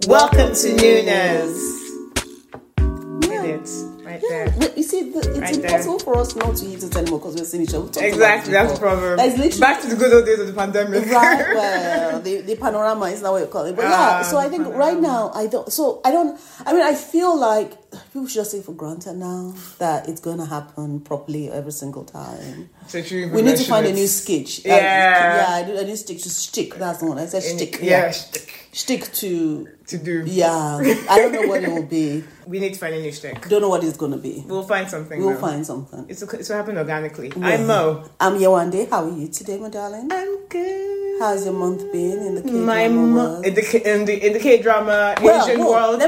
Welcome to Newness. Right there. You see, it's impossible for us not to eat it anymore because we're seeing each other. Exactly, that's the problem. Back to the good old days of the pandemic. Right, well, the panorama is not what you call it. But so I think right now, I feel like people should just take for granted now that it's going to happen properly every single time. So we need to find a new sketch. I need a stick to stick. That's the one. I said stick. Yeah, stick. Stick to do. Yeah. I don't know what it will be. We need to find a new stick. Don't know what it's going to be. We'll find something. We'll find something. It's will happen organically. Yeah. I'm Mo. I'm Yewande. How are you today, my darling? I'm good. How's your month been in the K-drama world? In the K-drama Asian world?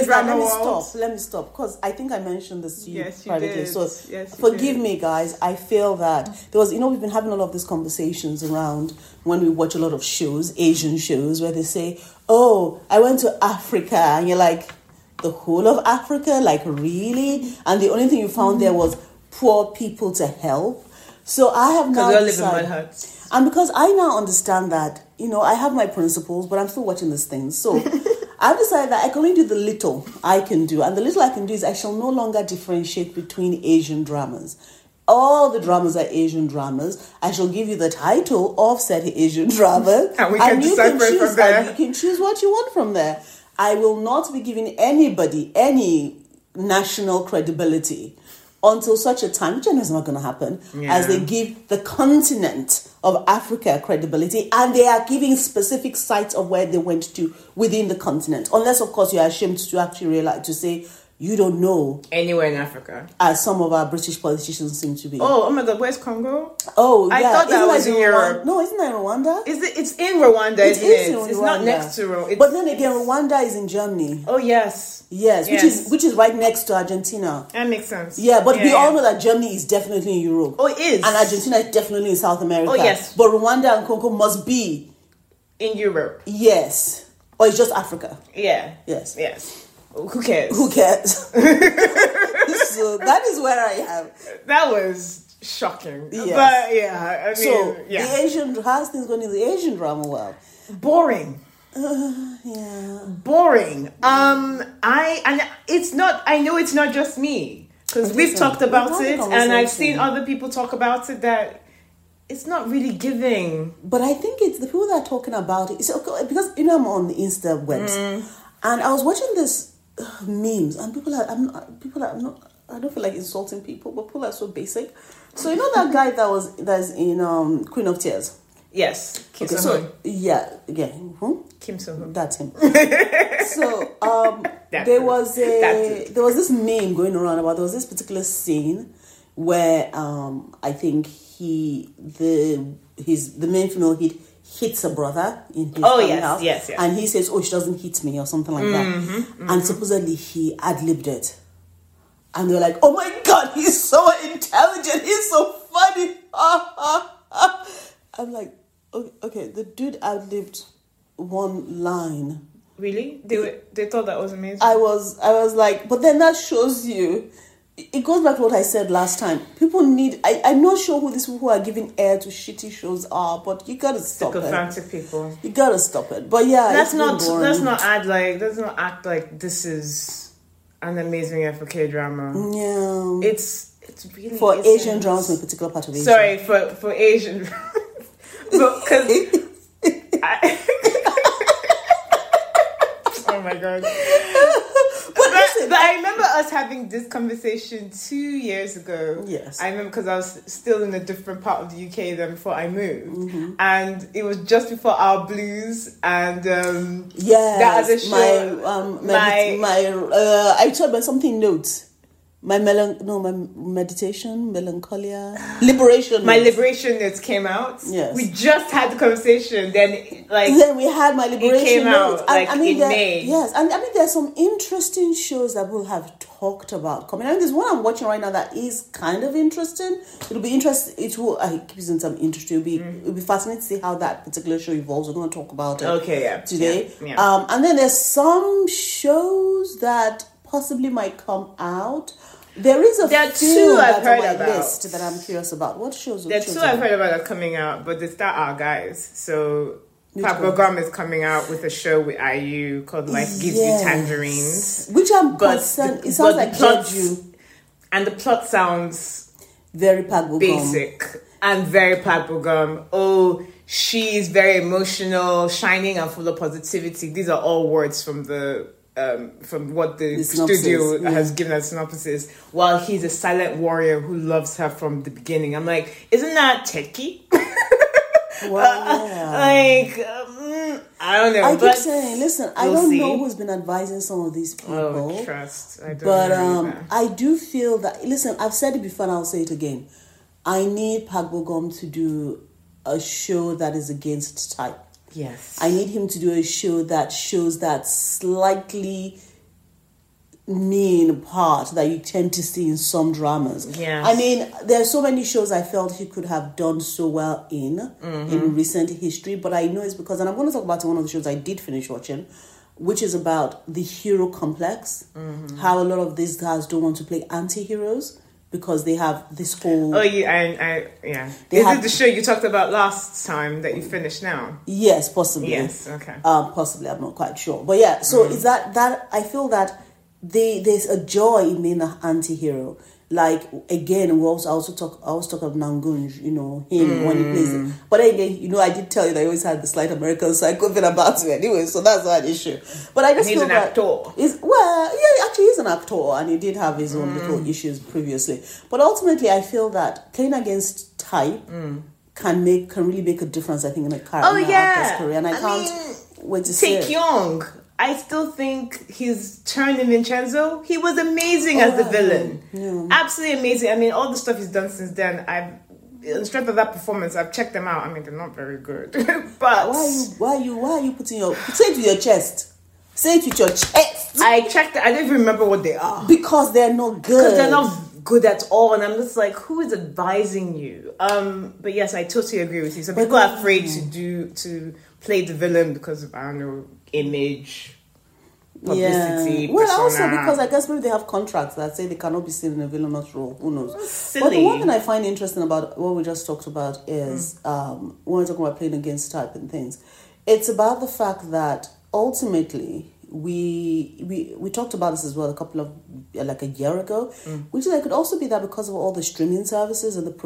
Let me stop. Because I think I mentioned this to you privately. Did. So forgive me, guys. I feel that there was, we've been having a lot of these conversations around when we watch a lot of shows, Asian shows, where they say, oh, I went to Africa. And you're like, the whole of Africa? Like, really? And the only thing you found there was poor people to help. So I have now decided, live in mud huts. And because I now understand that, I have my principles, but I'm still watching these things. So I've decided that I can only do the little I can do. And the little I can do is I shall no longer differentiate between Asian dramas. All the dramas are Asian dramas. I shall give you the title of said Asian drama. And we can decipher from there. And you can choose what you want from there. I will not be giving anybody any national credibility until such a time, which I know is not going to happen, as they give the continent of Africa credibility, and they are giving specific sites of where they went to within the continent. Unless, of course, you're ashamed to actually realize, to say, you don't know anywhere in Africa, as some of our British politicians seem to be. Oh my God, where's Congo? Oh, I thought that was in Europe. No, isn't that in Rwanda? It's in Rwanda, isn't it? It's not next to Rwanda. But then again, Rwanda is in Germany. Oh yes, which is right next to Argentina. That makes sense. Yeah, but we all know that Germany is definitely in Europe. Oh, it is, and Argentina is definitely in South America. Oh yes, but Rwanda and Congo must be in Europe. Yes, or it's just Africa. Yeah. Yes. Who cares? So that is where I am. That was shocking. Yes. But yeah, I mean, the Asian, how's things going in the Asian drama world? Boring. Boring. I know it's not just me, because we've talked about it, and I've seen other people talk about it, that it's not really giving. But I think it's the people that are talking about it. It's okay, because I'm on the Insta webs, and I was watching this memes, and I don't feel like insulting people, but people are so basic. So that guy that's in Queen of Tears. Yes, Kim Kim So-hoon. That's him. So there was this meme going around about, there was this particular scene where I think the main female hits a brother in his house. Yes. And he says, oh, she doesn't hit me, or something like that. And supposedly he ad-libbed it. And they're like, oh my God, he's so intelligent. He's so funny. I'm like, okay, the dude ad-libbed one line. Really? They thought that was amazing? I was like, but then that shows you, it goes back to what I said last time. People need, I'm not sure who these people who are giving air to shitty shows are, but you gotta stop it. Sycophantic people. You gotta stop it. But yeah, let's not act like this is an amazing FK drama. Yeah. It's really for Asian dramas in a particular part of Asia. Sorry, for Asian because oh my God. But I remember us having this conversation 2 years ago. Yes. I remember, because I was still in a different part of the UK than before I moved. And it was just before Our Blues and that other show. I told about something notes. My meditation, melancholia, liberation. My liberation notes came out. Yes. We just had the conversation. Then we had my liberation it came notes. out in May. Yes, and I mean there's some interesting shows that we'll have talked about coming. I mean, there's one I'm watching right now that is kind of interesting. It'll be interesting. It will. I keep using some interest. It'll be fascinating to see how that particular show evolves. We're going to talk about it. Today. Yeah. And then there's some shows that possibly might come out. There are two I've heard on my about list that I'm curious about. What shows? There are two I've heard about that are coming out, but they start our guys. So Pablo Gum is coming out with a show with IU called Life Gives You Tangerines. Which I'm concerned. It sounds like Jeju. And the plot sounds very Pablo basic and very Pablo Gum. Oh, she's very emotional, shining and full of positivity. These are all words from what the studio has given as synopsis. While he's a silent warrior who loves her from the beginning. I'm like, isn't that Tedky? Well, I don't know. I keep saying, listen, I don't know who's been advising some of these people. Oh, trust. I don't know. I do feel that, listen, I've said it before and I'll say it again. I need Pablo Gum to do a show that is against type. Yes. I need him to do a show that shows that slightly mean part that you tend to see in some dramas. Yes. I mean, there are so many shows I felt he could have done so well in recent history, but I know it's because, and I'm going to talk about one of the shows I did finish watching, which is about the hero complex, how a lot of these guys don't want to play anti-heroes because they have this whole... Oh, yeah. Is it the show you talked about last time that you finished now? Yes, possibly. Yes, okay. Possibly, I'm not quite sure. But yeah, so is that I feel that there's a joy in being an anti-hero. Like, again, I always talk of Nangunj, him when he plays it. But again, I did tell you that I always had the slight American psycho thing about him anyway, so that's not an issue. But I just he's feel an that actor. Actually he's an actor, and he did have his own little issues previously. But ultimately, I feel that playing against type can really make a difference, I think, in a actor's career. And I can't wait to see it. Young. I still think his turn in Vincenzo, he was amazing as the villain. Yeah. Absolutely amazing. I mean, all the stuff he's done since then, on the strength of that performance, I've checked them out. I mean, they're not very good. But why are you putting say it with your chest? Say it with your chest. I checked. I don't even remember what they are. Because they're not good. Because they're not good at all. And I'm just like, who is advising you? But yes, I totally agree with you. So people are afraid to play the villain because of, I don't know, image, publicity, Well, persona. also because I guess maybe they have contracts that say they cannot be seen in a villainous role. Who knows? Silly. But the one thing I find interesting about what we just talked about is when we're talking about playing against type and things, it's about the fact that ultimately we talked about this as well a couple of a year ago, which is it could also be that because of all the streaming services and the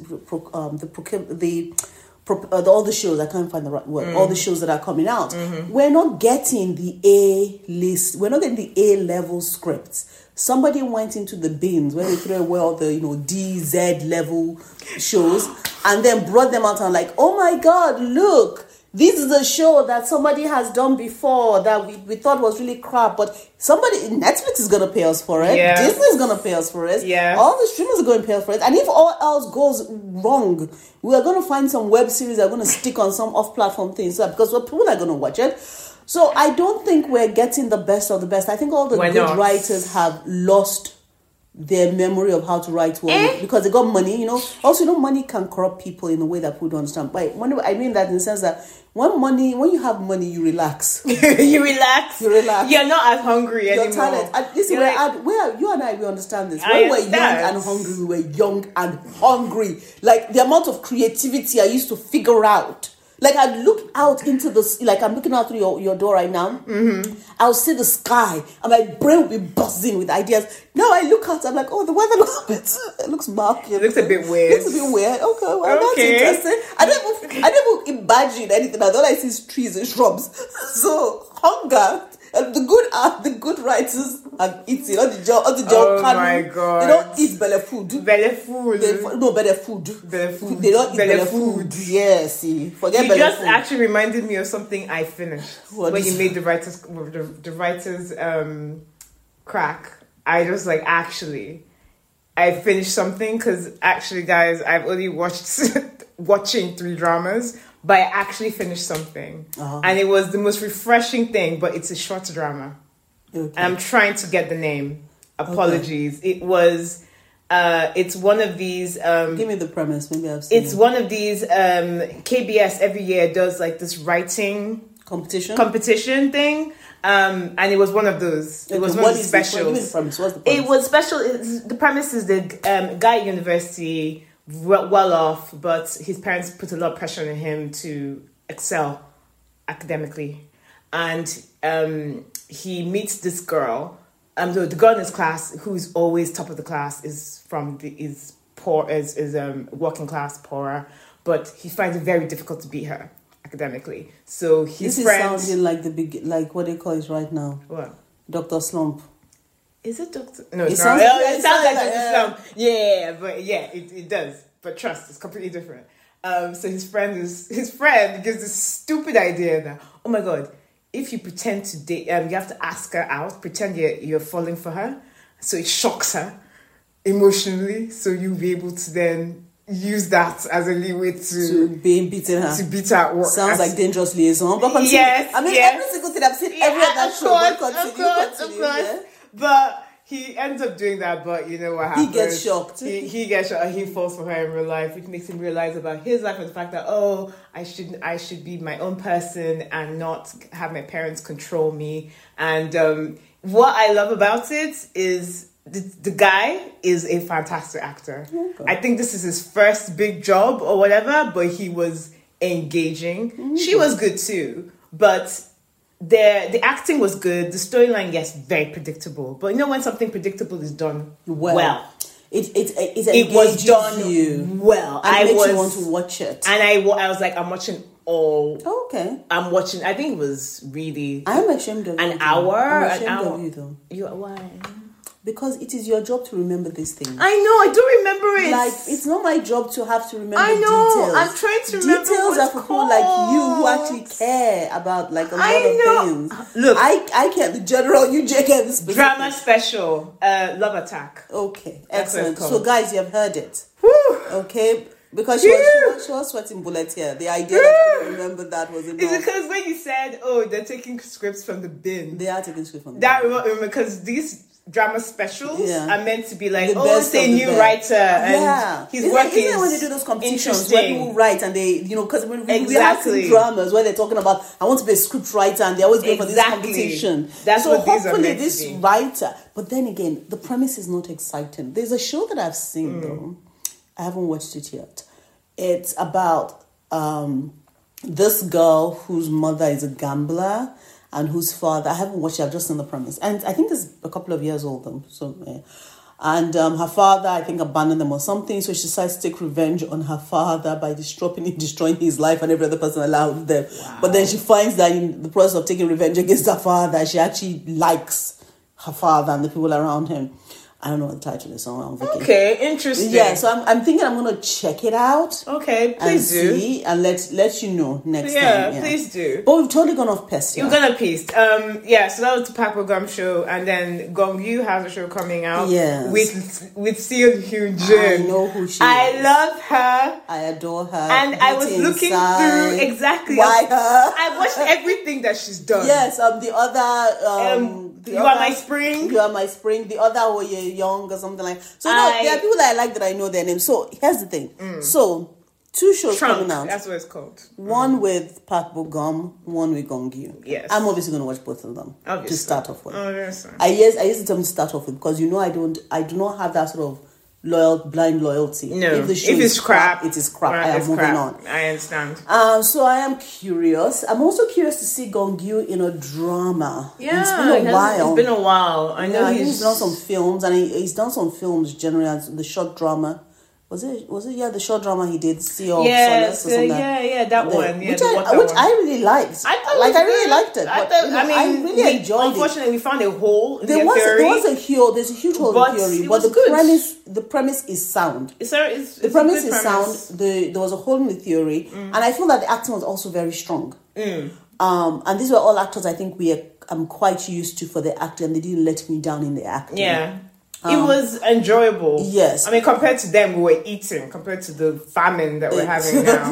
all the shows, I can't find the right word, all the shows that are coming out, we're not getting the A-list, we're not getting the A-level scripts. Somebody went into the bins where they throw away all the D, Z level shows and then brought them out and like, oh my God, look, this is a show that somebody has done before that we thought was really crap, but Netflix is going to pay us for it. Yeah. Disney is going to pay us for it. Yeah. All the streamers are going to pay us for it. And if all else goes wrong, we are going to find some web series that are going to stick on some off-platform things because people are going to watch it. So I don't think we're getting the best of the best. I think all the good writers have lost their memory of how to write well because they got money, Also, money can corrupt people in a way that people don't understand. But I mean that in the sense that when you have money, you relax. You relax. You're not as hungry anymore. Your talent. And listen, you and I, we understand this. When we were young and hungry, we were young and hungry. Like the amount of creativity I used to figure out. Like I'd look out into I'm looking out through your door right now. I'll see the sky and my brain will be buzzing with ideas. Now I look out, I'm like, oh, the weather looks murky. It looks a bit weird. Okay, well, that's interesting. I don't even imagine anything. All I see is trees and shrubs. So hunger. And the good writers have eaten all the Oh my God! They don't eat belly food. Belly food. Belly food. Belly food. They don't eat belly food. Yeah, see, forget belly food. You just actually reminded me of something I finished when you made the writers crack. I just I finished something because actually, guys, I've only watching 3 dramas. But I actually finished something. And it was the most refreshing thing, but it's a short drama. Okay. And I'm trying to get the name. Apologies. Okay. It was, it's one of these... give me the premise, maybe I've seen it. It's one of these, KBS every year does this writing... Competition thing. And it was one of those. Okay, it was one of the specials. What's the premise? It was special. The premise is the guy at university... well off, but his parents put a lot of pressure on him to excel academically, and he meets this girl. The girl in his class who's always top of the class is working class, poorer, but he finds it very difficult to beat her academically. So his friend... This is sounding like like what they call it right now. What? Dr. Slump. Is it Dr.? No, it sounds like Dr. Slump. Yeah, but it does. But trust, it's completely different. So his friend gives this stupid idea that, oh my God, if you pretend to date, you have to ask her out, pretend you're falling for her, so it shocks her emotionally, so you'll be able to then use that as a leeway to beat her. Sounds like Dangerous Liaison. But continue. Yes, I mean, every single thing I've seen, every other show. Of course. But he ends up doing that, but you know what happens? He gets shocked. He gets shocked and he falls for her in real life, which makes him realize about his life and the fact that, oh, I should be my own person and not have my parents control me. And what I love about it is the guy is a fantastic actor. Okay. I think this is his first big job or whatever, but he was engaging. Mm-hmm. She was good too, but the acting was good. The storyline, yes, very predictable. But you know when something predictable is done well. It was done well. And it makes you want to watch it. And I was like, I'm watching all. Oh, okay. I'm watching. I think it was really. I'm ashamed of an hour. I'm ashamed of you though. Why? Because it is your job to remember these things. I know, I don't remember it. Like, it's not my job to have to remember details. I'm trying to remember details are for people like you who actually care about like a lot of things. Look, I care the general, you care the specific. Drama special, Love Attack. Okay, excellent. So guys, you have heard it. Whew. Okay. Because she was sweating bullets here. The idea that I remember that was enough. It's because when you said, oh, they're taking scripts from the bin. They are taking scripts from the bin. Because these drama specials are meant to be like, it's a new writer and he's working. Isn't it when they do those competitions where people write and they, because we have some dramas where they're talking about, I want to be a script writer and they're always going for this competition. That's so what these are hopefully meant this to be. writer, but then again, the premise is not exciting. There's a show that I've seen though. I haven't watched it yet. It's about this girl whose mother is a gambler and whose father, I haven't watched it, I've just seen the premise. And I think it's a couple of years old though. So, yeah. And her father, I think, abandoned them or something. So she decides to take revenge on her father by destroying his life and every other person around them. Wow. But then she finds that in the process of taking revenge against her father, she actually likes her father and the people around him. I don't know what the title is. So okay, interesting. Yeah, so I'm thinking I'm going to check it out. Okay, please do. See, and let you know next time. Yeah, please do. But we've totally gone off piste. You're gonna piste. So that was the Park Bo-gum show, and then Gong Yoo has a show coming out. Yes. with Seo Hyun Jin. I know who she is. I love her. I adore her. And I was looking through exactly why her. I watched everything that she's done. Yes, the other You Are My Spring. You Are My Spring. The other where you're young or something like. So there are people that I like that I know their names. So here's the thing. So 2 shows coming out. That's what it's called. One with Park Bo-gum, one with Gong Yoo. Yes. I'm obviously going to watch both of them to start off with. Oh, yes. I used to tell them to start off with because I do not have that sort of blind loyalty. No, if the show is crap, it is crap. I am moving on. I understand. So I am curious. I'm also curious to see Gong Yoo in a drama. Yeah, it's been a while. It's been a while. I know he's done some films, and he's done some films generally as the short drama. Was it? Yeah, the short drama he did, Sea of Solace or something. That one. Yeah, which I really liked. I really liked it. I really enjoyed it. Unfortunately, we found a hole in there's a huge hole in theory, but the premise is sound. The premise is sound. There was a hole in the theory, and I feel that the acting was also very strong. And these were all actors I think I'm quite used to for the acting, and they didn't let me down in the acting. Yeah. It was enjoyable. Yes. I mean, compared to them, we were eating. Compared to the famine that we're having now.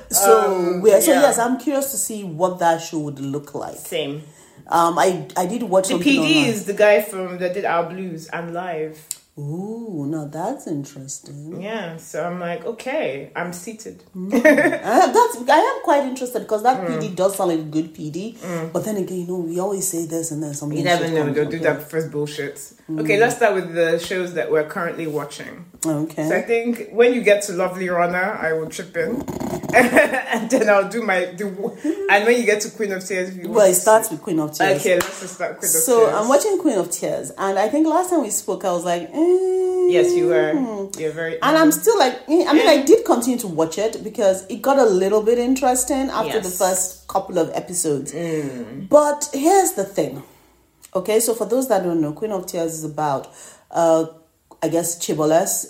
Yes, I'm curious to see what that show would look like. Same. I did watch the PDs, the guy that did Our Blues and Live. Ooh, now that's interesting. Yeah, so I'm like, okay, I'm seated. I am quite interested because that PD does sound like a good PD. But then again, we always say this and then something. You never know. They'll do that first bullshit. Okay, let's start with the shows that we're currently watching. Okay. So I think when you get to Lovely Runner, I will chip in. And then I'll do and when you get to Queen of Tears, it starts with Queen of Tears. Okay, let's just start Queen of Tears. So I'm watching Queen of Tears, and I think last time we spoke, I was like, yes, you were. You're very. And I'm still like, I did continue to watch it because it got a little bit interesting after the first couple of episodes. But here's the thing. Okay, so for those that don't know, Queen of Tears is about, I guess, Chiboles,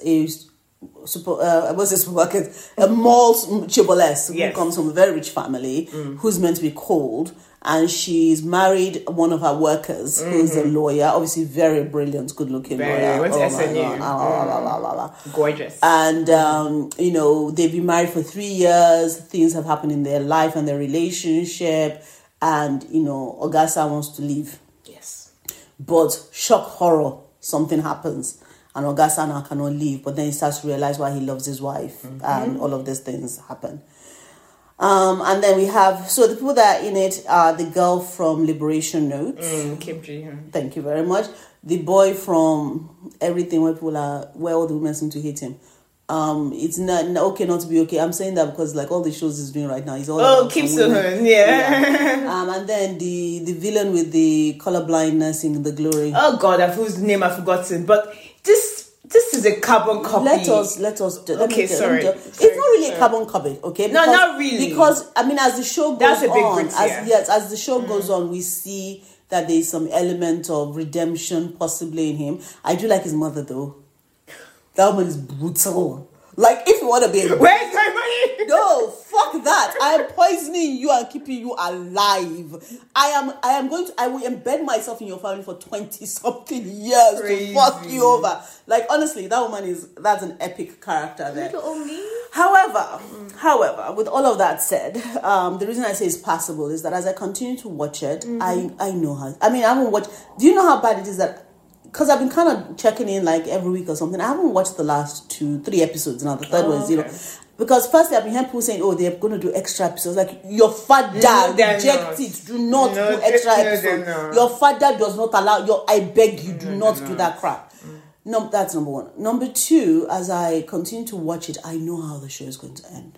a mall Chiboles who comes from a very rich family, who's meant to be cold, and she's married one of her workers who's a lawyer, obviously very brilliant, good-looking lawyer. Went to SNU. Gorgeous. And they've been married for 3 years. Things have happened in their life and their relationship, and Augusta wants to leave. Yes. But shock horror, something happens. And Augusta now cannot leave, but then he starts to realize why he loves his wife, and all of these things happen. And then we have, so the people that are in it are the girl from Liberation Notes. Kim Ji. Thank you very much. The boy from Everything, where all the women seem to hate him. It's not okay not to be okay. I'm saying that because like all the shows he's doing right now, he's all Kim So-hoon, yeah. And then the villain with the color blindness in The Glory. Oh God, whose name I've forgotten, but this is a carbon copy. Let us. Okay, sorry. It's not really a carbon copy, okay? No, not really. Because as the show goes on, as the show goes on, we see that there's some element of redemption possibly in him. I do like his mother though. That woman is brutal. Like, if you want to be... Where's my money? No, fuck that. I am poisoning you and keeping you alive. I will embed myself in your family for 20-something years to fuck you over. Like, honestly, that woman that's an epic character there. Little old me. However, with all of that said, the reason I say it's passable is that as I continue to watch it, I know how... I haven't watched... Do you know how bad it is that... Because I've been kind of checking in like every week or something. I haven't watched the last 2-3 episodes now. The third one is, because firstly I've been hearing people saying, they're going to do extra episodes. Like, your father reject it. Do not do extra episodes. Your father does not allow, I beg you, do not do that crap. No, that's number one. Number two, as I continue to watch it, I know how the show is going to end.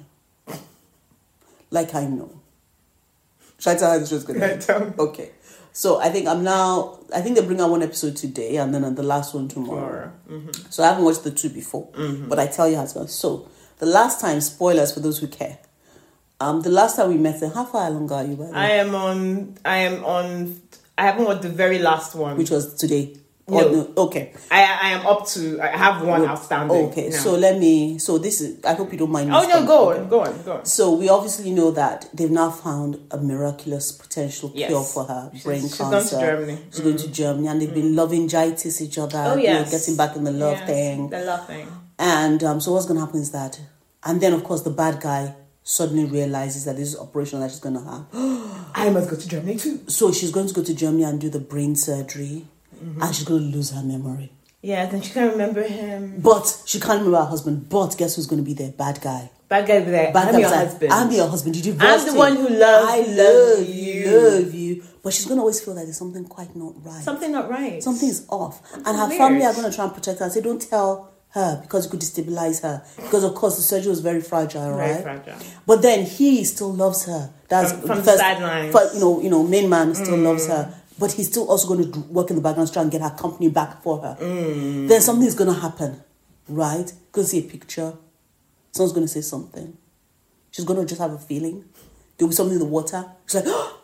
Like, I know. Should I tell how the show is going to end? Okay. So I think they bring out one episode today and then the last one tomorrow. So I haven't watched the 2 before, but I tell you how it's going. So the last time, spoilers for those who care. The last time we met, how far along are you? By the way? I haven't watched the very last one, which was today. No. Okay. I am up to... I have one outstanding. Okay. No. So this is... I hope you don't mind me. Go on. So we obviously know that they've now found a miraculous potential cure for her brain cancer. She's going to Germany. She's going to Germany, and they've been loving-jitis each other. Oh, yes. Getting back in the love thing. The love thing. And so what's going to happen is that... And then, of course, the bad guy suddenly realizes that this is operation that she's going to have. I must go to Germany too. So she's going to go to Germany and do the brain surgery. And she's going to lose her memory. Yeah, then she can't remember him. But she can't remember her husband. But guess who's going to be there? Bad guy. Bad guy be there. I'm your husband. I'm your husband. You divorced I'm the one who loves I love you. But she's going to always feel that there's something quite not right. Something not right. Something's off. And her family are going to try and protect her and say, don't tell her because it could destabilize her. Because, of course, the surgery was very fragile, right? Very fragile. But then he still loves her. That's from the sidelines. Main man still loves her. But he's still also going to work in the background to try and get her company back for her. Then something's going to happen, right? Going to see a picture. Someone's going to say something. She's going to just have a feeling. There'll be something in the water. She's like, oh,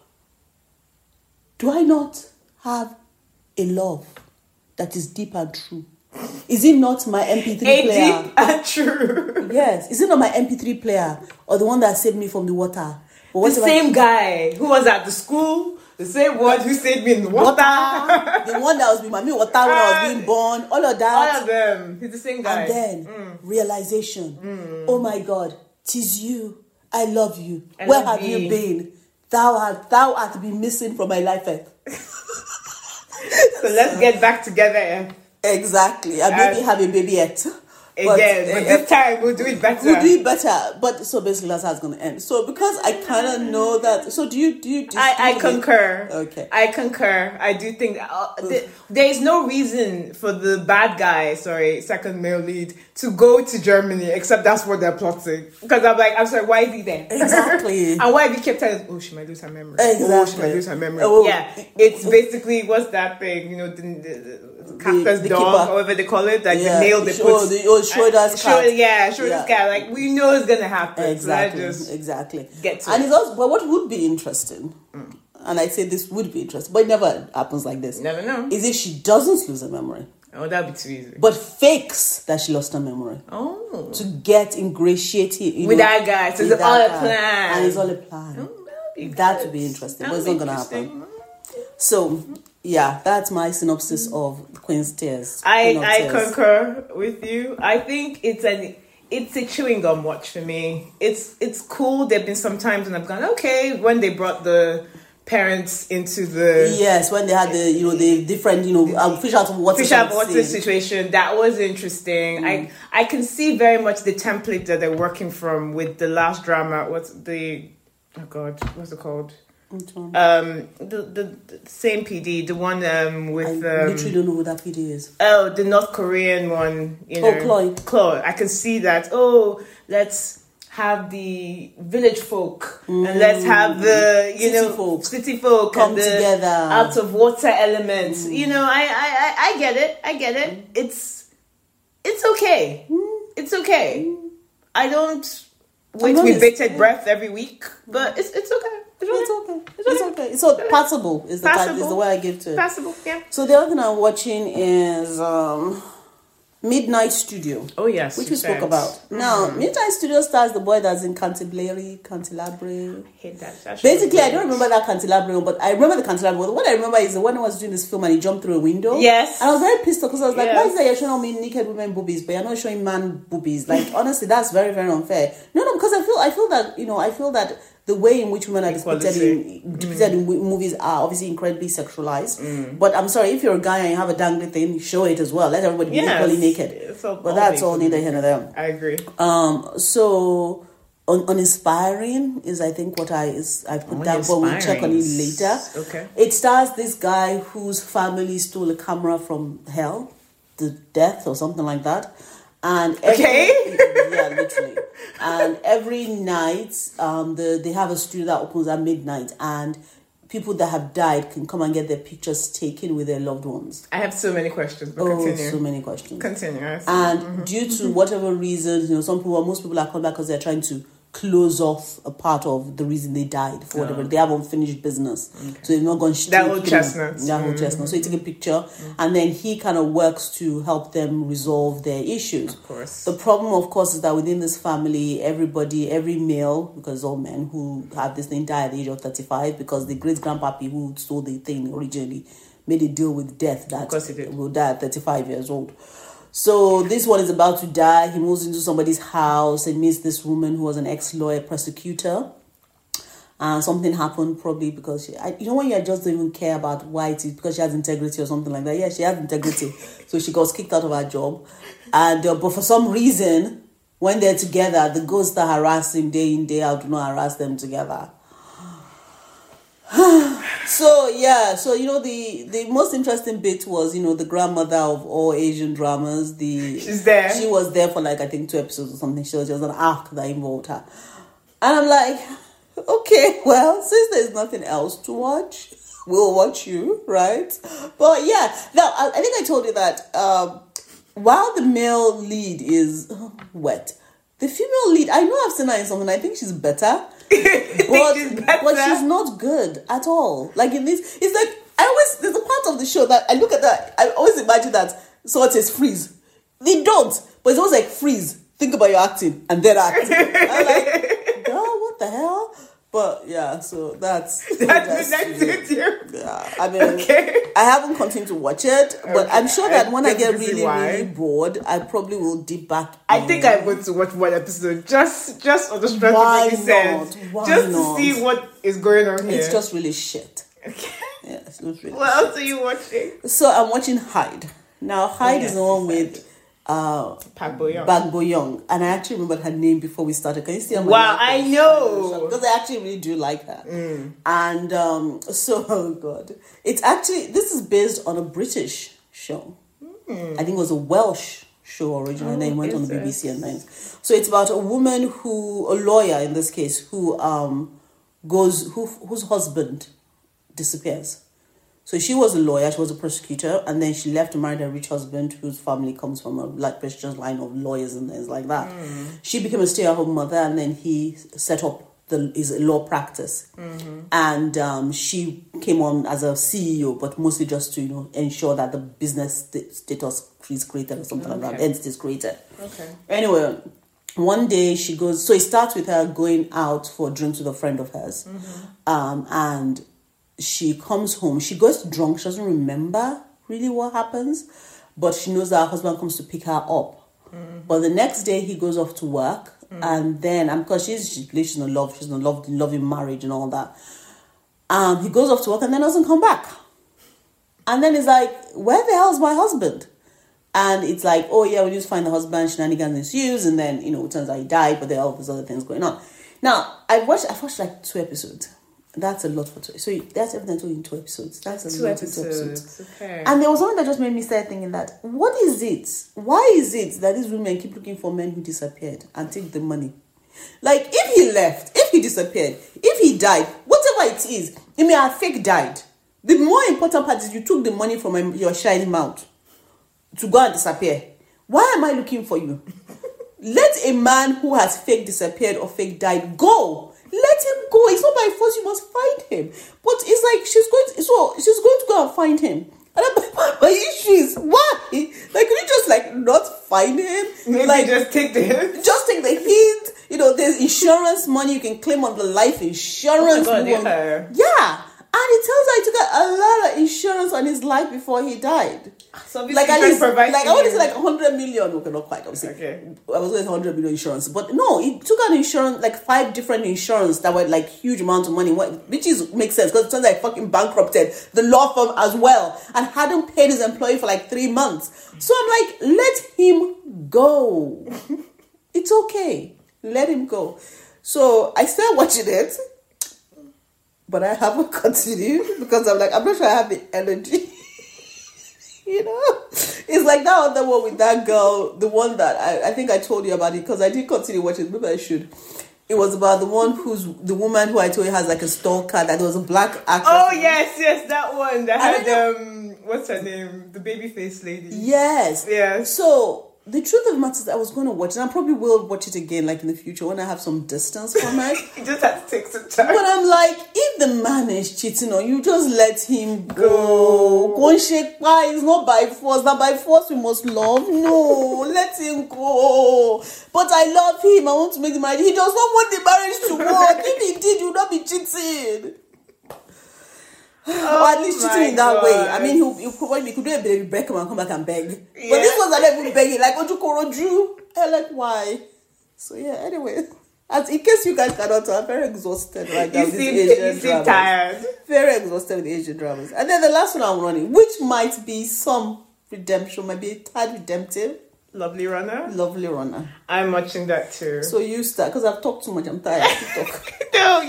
do I not have a love that is deep and true? Is it not my MP3 player? Deep and true. Yes. Is it not my MP3 player? Or the one that saved me from the water? The same guy who was at the school. The same one who saved me in the water. The one that was with my water when I was being born. All of that. All of them. He's the same guy. And then, realization. Oh my God. 'Tis you. I love you. Where have you been? Thou art been missing from my life. So let's get back together. Exactly. And maybe have a baby yet. But this time we'll do it better. We'll do it better. But so basically that's how it's going to end. So because I kind of know that. So do you I concur. Okay. I concur. I do think there is no reason for the bad guy, second male lead, to go to Germany except that's what they're plotting. Because I'm sorry, why is he there? Exactly. And why have you kept telling us, she might lose her memory. Exactly. Oh, she might lose her memory. Yeah. It's basically, what's that thing? The cactus dog, keeper. Or whatever they call it. Like the nail they put. Schroeder's cat. Schroeder's cat. Like, we know it's gonna happen. Exactly. So exactly. Get to and it's also, but what would be interesting, and I say this would be interesting, but it never happens like this. Never know. Is if she doesn't lose her memory. Oh, that'd be too easy. But fakes that she lost her memory. Oh. To get ingratiated with that guy. So it's all a plan. And it's all a plan. That would be interesting. But it's not gonna happen. So yeah, that's my synopsis of Queen's Tears. I concur with you. I think it's a chewing gum watch for me. It's cool. There've been some times when I've gone, okay, when they brought the parents into the when they had the different fish out of water situation, that was interesting. I can see very much the template that they're working from with the last drama. What's it called? The same PD, the one with I literally don't know who that PD is. Oh, the North Korean one, Chloe. I can see that. Oh, let's have the village folk and let's have the city folk come together, out of water elements. I get it. It's okay. It's okay. I don't wait with bated breath every week, but it's okay. It's okay. It's so passable. Is the way I give to it. Passable, yeah. So the other thing I'm watching is Midnight Studio. Oh yes, which we spoke about. Mm-hmm. Now, Midnight Studio stars the boy that's in Canterbury. I hate that. Basically, I don't remember that Canterbury, but I remember the Canterbury. What I remember is when I was doing this film and he jumped through a window. Yes. And I was very pissed off because I was like, why is that you're showing all me naked women boobies, but you're not showing man boobies? Like, honestly, that's very, very unfair. No, because I feel that the way in which women are depicted in movies are obviously incredibly sexualized. But I'm sorry, if you're a guy and you have a dangly thing, show it as well. Let everybody be equally naked. But that's all neither here nor there. I agree. So uninspiring is I think what I put down, but we'll check on it later. Okay. It stars this guy whose family stole a camera from hell, the death or something like that. And literally. And every night, they have a studio that opens at midnight, and people that have died can come and get their pictures taken with their loved ones. I have so many questions, but continue. So many questions. Continue. And due to whatever reasons, most people are coming back because they're trying to close off a part of the reason they died for whatever. They have unfinished business. Okay. So they've not gone straight. That whole chestnut. So you take a picture and then he kind of works to help them resolve their issues. Of course. The problem, of course, is that within this family, every male, because all men who have this thing die at the age of 35 because the great-grandpappy who stole the thing originally made a deal with death that will die at 35 years old. So this one is about to die. He moves into somebody's house and meets this woman who was an ex-lawyer prosecutor. And something happened probably because when you just don't even care about why it is because she has integrity or something like that. Yeah, she has integrity. So she got kicked out of her job. And but for some reason, when they're together, the ghosts that harass him day in, day out do not harass them together. So the most interesting bit was the grandmother of all Asian dramas. She's there. She was there for I think 2 episodes or something. She was just an arc that involved her, and I'm like, okay, well, since there's nothing else to watch, we'll watch you, right? But yeah, now I think I told you that while the male lead is wet, the female lead, I know I've seen her in something. I think she's better. But she's not good at all. Like in this, it's like there's a part of the show that I look at that, I always imagine that someone says freeze. They don't, but it's always like freeze. Think about your acting and then act. I'm like, girl, what the hell? But yeah, so that's it. Yeah, I mean, I haven't continued to watch it, but I'm sure that when I get really, really bored, I probably will dip back. I think I want to watch one episode just on the strength of what you said, just to see what is going on here. It's just really shit. Okay. Yeah, it's really what else are you watching? So I'm watching Hyde. Now, Hyde is the one with Park Bo-young. Park Bo-young, and I actually remembered her name before we started. Can you see? Wow, I know, because I actually really do like her. And so, oh god, it's actually, this is based on a British show. I think it was a Welsh show originally, and then it went on the BBC and things. So it's about a woman a lawyer in this case, whose husband disappears. So she was a lawyer, she was a prosecutor, and then she left to marry a rich husband whose family comes from a prestigious line of lawyers and things like that. She became a stay-at-home mother, and then he set up his law practice. And she came on as a CEO, but mostly just to ensure that the business status is created or something like that, entity is created. Anyway, one day she goes, so it starts with her going out for drinks with a friend of hers, and she comes home. She goes drunk. She doesn't remember really what happens, but she knows that her husband comes to pick her up. But the next day he goes off to work, and then because she's in a loving marriage and all that. He goes off to work and then doesn't come back. And then he's like, "Where the hell's my husband?" And it's like, "Oh yeah, we just find the husband, shenanigans ensues, and then it turns out he died, but there are all these other things going on." Now I watched like 2 episodes. That's a lot for 2. So that's everything in 2 episodes. That's a lot for 2 episodes. Okay. And there was something that just made me start thinking that, what is it? Why is it that these women keep looking for men who disappeared and take the money? Like, if he left, if he disappeared, if he died, whatever it is, he may have fake died. The more important part is you took the money from your shiny mouth to go and disappear. Why am I looking for you? Let a man who has fake disappeared or fake died go. Let him go. It's not by force. You must find him. But it's like she's going to go and find him. And my issue is why? Like, can you just not find him? Maybe just take the hint. Just take the hint. There's insurance money you can claim on the life insurance. Oh my God, yeah. And it turns out he took a lot of insurance on his life before he died. So at least, I want to say 100 million. Okay, not quite. Obviously, okay. I was going to say 100 million insurance, but no, he took out insurance, 5 different insurance that were huge amounts of money, which makes sense because it turns out he fucking bankrupted the law firm as well and hadn't paid his employee for 3 months. So I'm like, let him go. It's okay. Let him go. So I started watching it. But I haven't continued because I'm not sure I have the energy. It's like that other one with that girl, the one that I think I told you about it because I didn't continue watching it. Maybe I should. It was about the woman who I told you has a stalker, that there was a black actress. Oh yes, that one that had what's her name? The baby face lady. Yes. Yeah. So the truth of the matter is I was going to watch it, and I probably will watch it again in the future when I have some distance from it. You just have to take some time. But I'm like, if the man is cheating on you, just let him go. Go and shake by. It's not by force. Now by force we must love. No, let him go. But I love him. I want to make the marriage. He does not want the marriage to work. If he did, he would not be cheating. Or at least cheating in that way. I mean, he could do a baby Beckham and come back and beg. Yeah. But this was not even begging. Ojukoro Drew. Why? So yeah, anyway. In case you guys cannot tell, I'm very exhausted right now with these Asian dramas. Tired. Very exhausted with Asian dramas. And then the last one I'm running, which might be some redemption, might be a tad redemptive. Lovely Runner. I'm watching that too. So you start, because I've talked too much. I'm tired to talk. I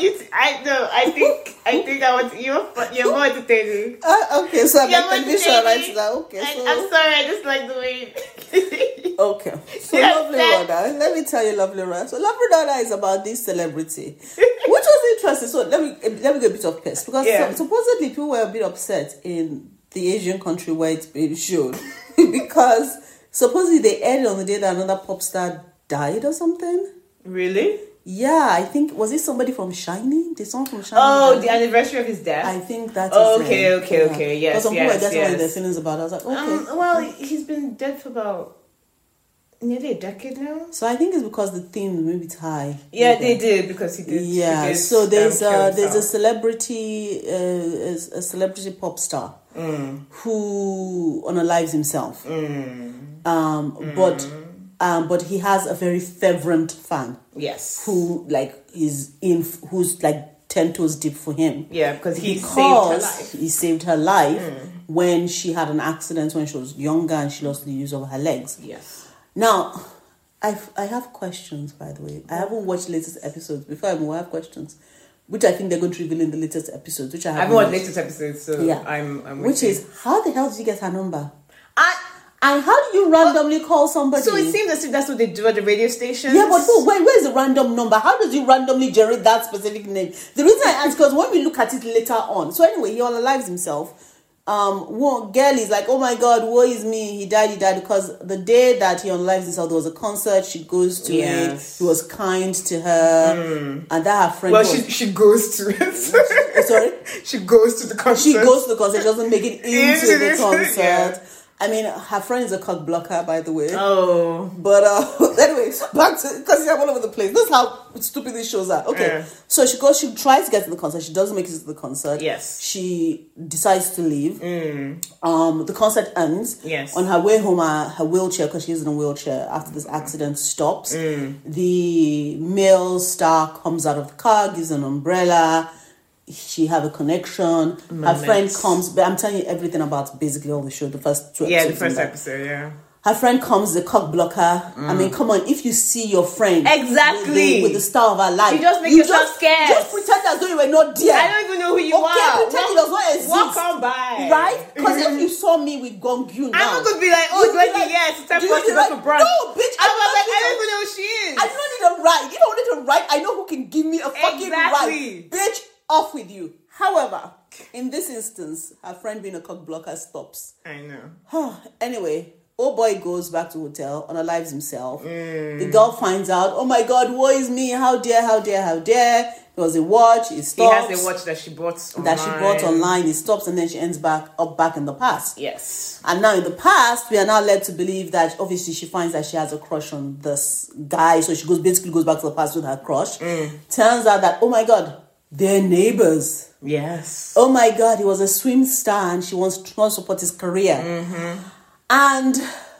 think I want you're more entertaining. Okay, so I'm right now. Okay, so I'm sorry, I just like the way. Okay, so Lovely Runner. Let me tell you, Lovely Runner. So Lovely Runner is about this celebrity, which was interesting. So let me get a bit of piss because supposedly people were a bit upset in the Asian country where it's being shown because. Supposedly they aired on the day that another pop star died or something. Really? Yeah, I think, was it somebody from Shining? The song from Shining? Oh, the anniversary of his death? I think that is okay, yes, because some people were getting their feelings about it. I was like, okay. Well, he's been dead for about nearly a decade now. So I think it's because the theme maybe it's high. Yeah, they did, because he did. Yeah, so there's a celebrity, a celebrity pop star who unalives himself. But he has a very fervent fan. Yes. Who's 10 toes deep for him. Yeah, because saved her life. He saved her life when she had an accident when she was younger and she lost the use of her legs. Yes. Now, I have questions, by the way. I haven't watched latest episodes. Before I have questions, which I think they're going to reveal in the latest episodes, which I haven't watched latest episodes, so yeah. I'm which is, how the hell did you get her number? And how do you randomly call somebody? So it seems as if that's what they do at the radio station. Yeah, but where's the random number? How does he randomly generate that specific name? The reason I ask, because when we look at it later on, so anyway, he unalives himself. Girl is like, oh my God, woe is me. He died because the day that he unalives himself, there was a concert. She goes to it. He was kind to her, and that her friend. Well, she goes to it. Sorry, she goes to the concert. She goes to the concert. She doesn't make it into the concert. Yeah. I mean, her friend is a cock blocker, by the way. Oh. But anyways, back to, because you're all over the place. This is how stupid these shows are. Okay. Yeah. So she tries to get to the concert. She doesn't make it to the concert. Yes. She decides to leave. The concert ends. Yes. On her way home, her wheelchair, because she's in a wheelchair after this accident, stops. The male star comes out of the car, gives an umbrella. She have a connection. Her friend comes, but I'm telling you everything about basically all the show, the first 2 episodes. Yeah, the first episode, yeah. Her friend comes, the cock blocker. I mean, come on, if you see your friend exactly with the star of her life, you just make yourself scared. Just pretend as though you were not there. I don't even know who you are. Okay, pretend it does not exist. Walk on by. Right? Because if you saw me with Gongyu now, I'm not going to be like, oh, do I need yes, it's time for us to go for brunch. No, bitch. I don't even know who she is. I do not need a ride. If I wanted a ride, I know who can give me a fucking ride. Bitch, off with you. However, in this instance, her friend being a cock blocker stops. I know. Anyway, old boy goes back to hotel, unalives himself. The girl finds out, oh my God, woe is me, how dare. There was a watch, it stops. He has a watch that she bought online. It stops and then she ends back in the past. Yes. And now in the past, we are now led to believe that obviously she finds that she has a crush on this guy. So she goes back to the past with her crush. Turns out that, oh my God, they're neighbors. Yes. Oh my God, he was a swim star and she wants to support his career. And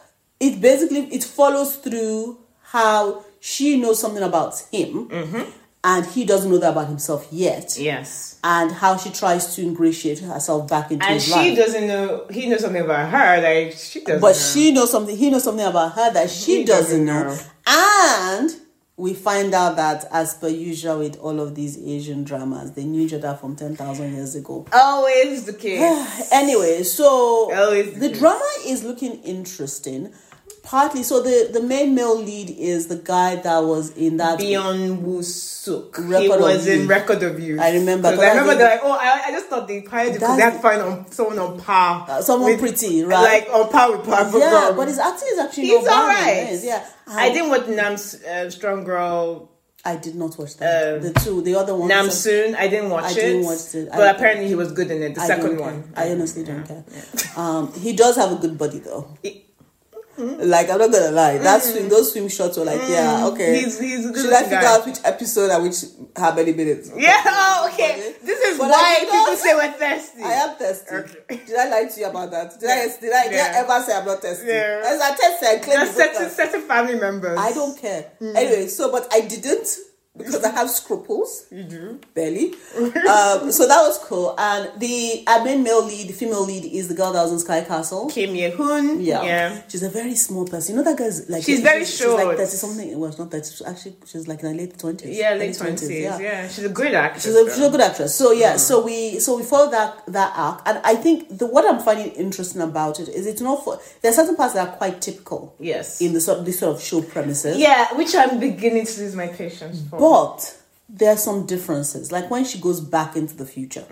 it follows through how she knows something about him and he doesn't know that about himself yet. Yes. And how she tries to ingratiate herself back into his life. And she doesn't know, he knows something about her that she doesn't know. But he knows something about her that she doesn't know. And we find out that, as per usual with all of these Asian dramas, they knew each other from 10,000 years ago. Always the case. Anyway, so the drama is looking interesting. Partly, so the main male lead is the guy that was in that Byung Woo Suk. He was in Record of You. I remember. I remember they're like, I just thought they hired because they had to find someone on par. Someone pretty, right? Like on par with Park. Yeah, but his acting is actually he's not bad. Alright. Yeah. I didn't watch Nam's Strong Girl. I did not watch that. The other one. Nam Soon, I didn't watch it. But apparently he was good in it. The second one. I honestly don't care. Yeah. He does have a good body though. Like, I'm not gonna lie, those swim shots were like, yeah, okay. He's a good Should I figure out which episode and how many minutes? Yeah, okay. This is why people say we're thirsty. I am thirsty. Okay. Did I lie to you about that? Did I ever say I'm not thirsty? Yeah. As I tested, I claimed certain family members. I don't care. Anyway, but I didn't. Because I have scruples. You do? Barely. So that was cool. And the main female lead is the girl that was in Sky Castle. Kim Ye-hoon. Yeah. She's a very small person. You know that girl's like... She's very short. She's like 30-something. Well, it's not 30. Actually, she's like in her late 20s. Yeah, late 20s. Yeah. She's a good actress. She's a good actress. So, yeah. So we follow that arc. And I think what I'm finding interesting about it is it's not for... There are certain parts that are quite typical. Yes. In this sort of show premises. Yeah, which I'm beginning to lose my patience for. But there are some differences, like when she goes back into the future,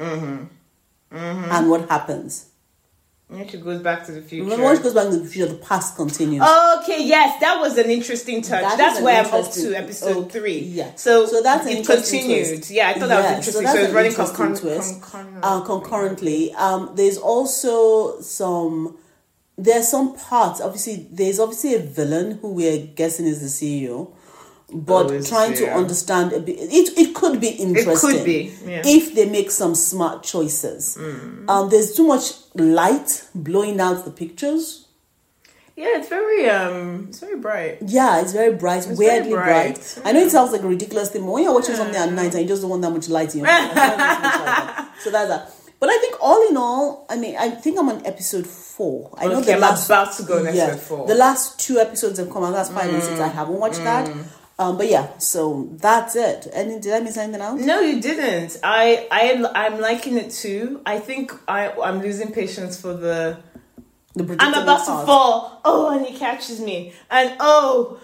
and what happens when she goes back to the future. When she goes back to the future, the past continues. Okay, yes, that was an interesting touch. That's where I'm up to episode 3. Yeah, so that's it continued. Twist. Yeah, I thought that was interesting. So it's running concurrently. There's also there's some parts. There's obviously a villain who we're guessing is the CEO. But trying to understand a bit, it could be interesting. It could be, if they make some smart choices. There's too much light blowing out the pictures. Yeah, it's very bright. Yeah, it's very bright, It's weirdly very bright. bright. I know it sounds like a ridiculous thing, but when you're watching something at night and you just don't want that much light in your face, so that's that. But I think all in all, I mean, I think I'm on episode 4. I know I'm about to go on episode 4. The last 2 episodes have come out. That's 5 and 6. I haven't watched that. But yeah, so that's it. Did I miss anything else? No, you didn't. I'm liking it too. I think I'm losing patience for the I'm about to fall. Oh, and he catches me. And all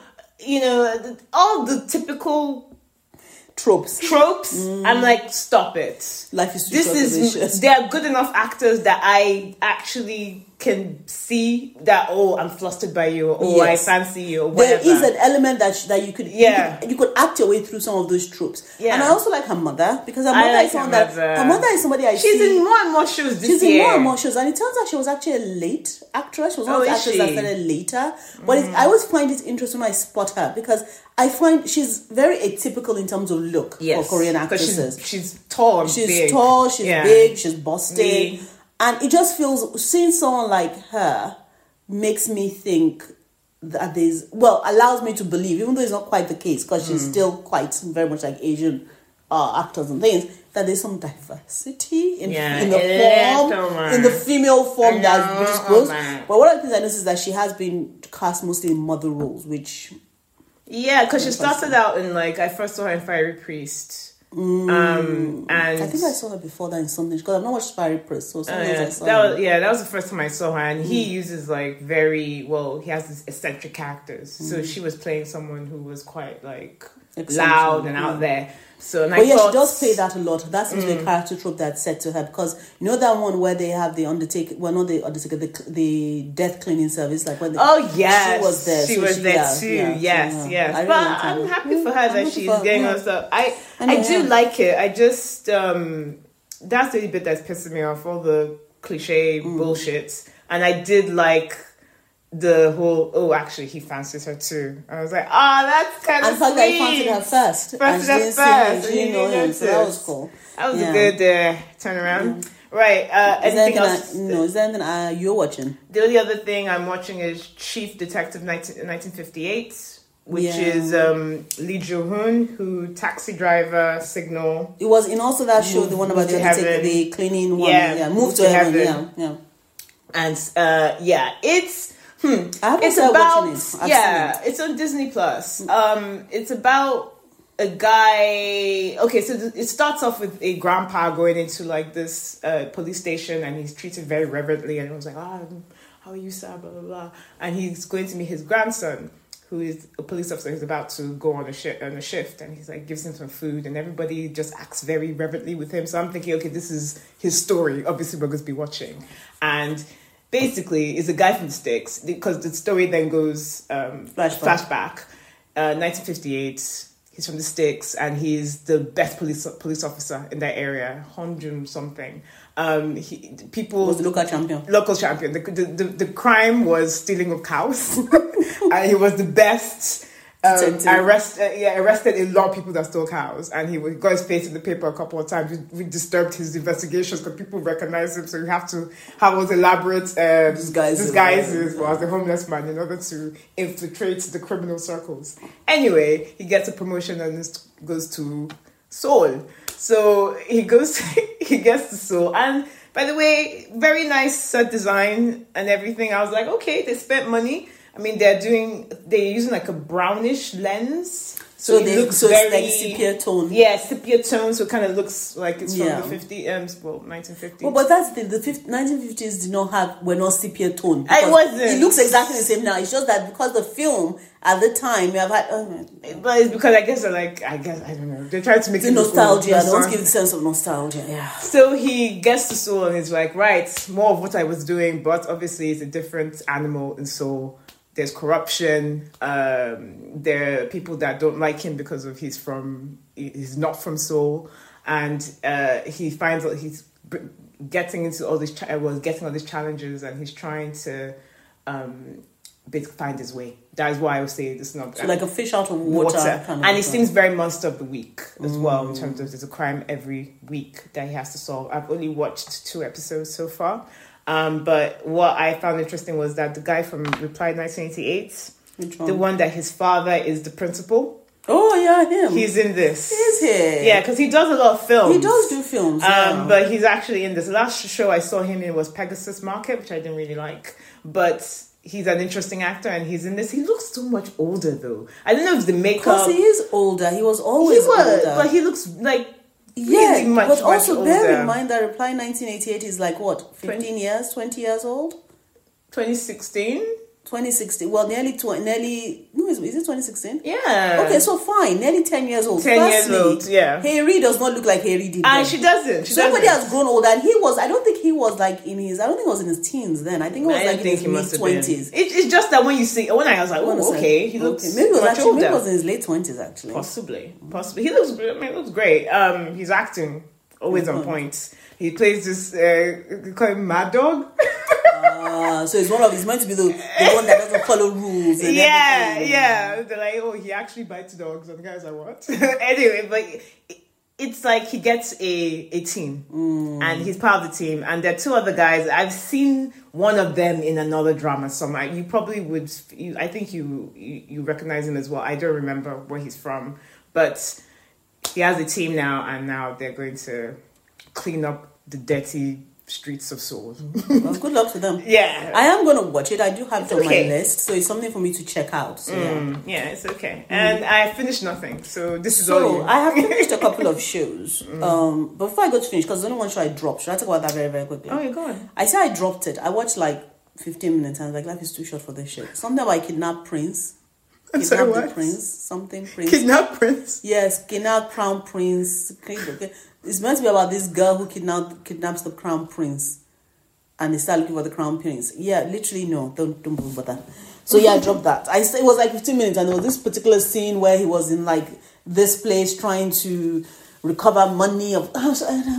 the typical tropes. I'm like, stop it. Life is too short. They are good enough actors that I actually can see that. Oh, I'm flustered by you. Or I fancy you. Or whatever. There is an element that you could you could act your way through some of those tropes. Yeah. And I also like her mother, because her mother is someone her mother is somebody I see. She's in more and more shows this year. She's in more and more shows, and it turns out she was actually a late actress. She was one of the actors that started later. But I always find it interesting when I spot her, because I find she's very atypical in terms of look for Korean actresses. She's tall and big. She's tall, she's big, she's busted. And it just feels, seeing someone like her makes me think that allows me to believe, even though it's not quite the case, because she's still quite very much like Asian actors and things, that there's some diversity in the female form that's disclosed. But one of the things I noticed is that she has been cast mostly in mother roles, which... Yeah, because she started out in, like, I first saw her in Fiery Priest. And I think I saw her before that in something, because I've not watched Fiery Priest, so I saw that was the first time I saw her, and he uses like he has these eccentric characters. So she was playing someone who was quite like loud and out there. So, she does play that a lot. That seems to be a character trope that's set to her, because you know that one where they have the Undertaker, well, not the Undertaker, the death cleaning service, like when she was there. She was there too. Yes. But I'm happy for her that she's getting her stuff. I do like it. I just that's the bit that's pissing me off, all the cliche bullshit. And I did like the whole, actually he fancies her too. I was like, that's kind of sweet. And that he fancied her first. You know him, so that was cool. That was a good turnaround. Right. Anything else? Is there anything you're watching? The only other thing I'm watching is Chief Detective 1958, which is Lee Jo-hoon, who Taxi Driver, Signal. It was in also that show, the one about the cleaning one. Yeah, Move to Heaven. Yeah. And it's... it's about it's on Disney Plus. It's about a guy. Okay, so it starts off with a grandpa going into like this police station, and he's treated very reverently, and I was like, how are you, sir? Blah blah blah. And he's going to meet his grandson, who is a police officer. He's about to go on a shift, and he's like gives him some food, and everybody just acts very reverently with him. So I'm thinking, okay, this is his story. Obviously, we're going to be watching, and basically, it's a guy from the sticks, because the story then goes flashback. 1958. He's from the sticks, and he's the best police officer in that area. Honjun something. Was the local champion. Local champion. The crime was stealing of cows, and he was the best. Arrested a lot of people that stole cows, and he got his face in the paper a couple of times. We disturbed his investigations because people recognize him, so you have to have those elaborate disguises as a homeless man in order to infiltrate the criminal circles. Anyway, he gets a promotion and goes to Seoul. So he gets to Seoul, and by the way, very nice set design and everything. I was like, okay, they spent money. I mean, they're using like a brownish lens. So it looks very... it's like sepia tone. Yeah, sepia tone, so it kind of looks like it's from the 1950s. Well, but that's the 1950s were not sepia tone. It wasn't. It looks exactly the same now. It's just that because the film at the time, you have had... but it's because I don't know. They're trying to make it nostalgia. They want to give the sense of nostalgia. Yeah. So he gets to Seoul and he's like, right, more of what I was doing, but obviously it's a different animal in Seoul. There's corruption. There are people that don't like him because of he's not from Seoul, and he finds out he's getting all these challenges, and he's trying to basically find his way. That is why I would say this is not like a fish out of water kind of. And he seems very monster of the week as well, in terms of there's a crime every week that he has to solve. I've only watched 2 episodes so far. But what I found interesting was that the guy from Reply 1988, the one that his father is the principal. Oh, yeah, him. He's in this. Is he? Yeah, because he does a lot of films. He does do films, yeah. But he's actually in this. The last show I saw him in was Pegasus Market, which I didn't really like. But he's an interesting actor, and he's in this. He looks so much older, though. I don't know if the makeup... Because he is older. He was always older. But he looks like... Yeah, really much, but also much bear older. in mind that Reply 1988 is like, what, 15 years, 20 years old? 2016? 2016. Well, nearly... No, is it 2016? Yeah. Okay, so fine. Nearly 10 years old. 10 years old, yeah. Harry does not look like Harry did. And she doesn't. Somebody has grown older, and he was... I don't think he was like in his... I don't think he was in his teens then. I think he was like in his mid-20s. It's just that when you see... When I was like, oh, okay, he looks maybe much older. Maybe he was in his late 20s, actually. Possibly. He looks... I mean, he looks great. He's acting always on point. He plays this... you call him Mad Dog? So he's meant to be the one that doesn't follow rules. And everything. Yeah. They're like, oh, he actually bites dogs. And the guy's like, what? Anyway, but it's like he gets a team. And he's part of the team. And there are two other guys. I've seen one of them in another drama somewhere. You probably would... I think you recognize him as well. I don't remember where he's from. But he has a team now. And now they're going to clean up the dirty... streets of Seoul. Well, good luck to them. Yeah. I am going to watch it. I do have it on my list. So it's something for me to check out. So yeah, it's okay. And I finished nothing. So this is all you. I have finished a couple of shows. Before I go to finish, because there's only one show I dropped. Should I talk about that very, very quickly? Oh, yeah, go on. I say I dropped it. I watched like 15 minutes and I was like, life is too short for this shit. Something about Kidnap Prince. Sorry, what? The Prince. Something Prince. Kidnap Prince? Yes, Kidnap Crown Prince. It's meant to be about this girl who kidnaps the Crown Prince. And they start looking for the Crown Prince. Yeah, literally, no. Don't bother about that. So yeah, I dropped that. It was like 15 minutes, and there was this particular scene where he was in like this place trying to recover money of... You're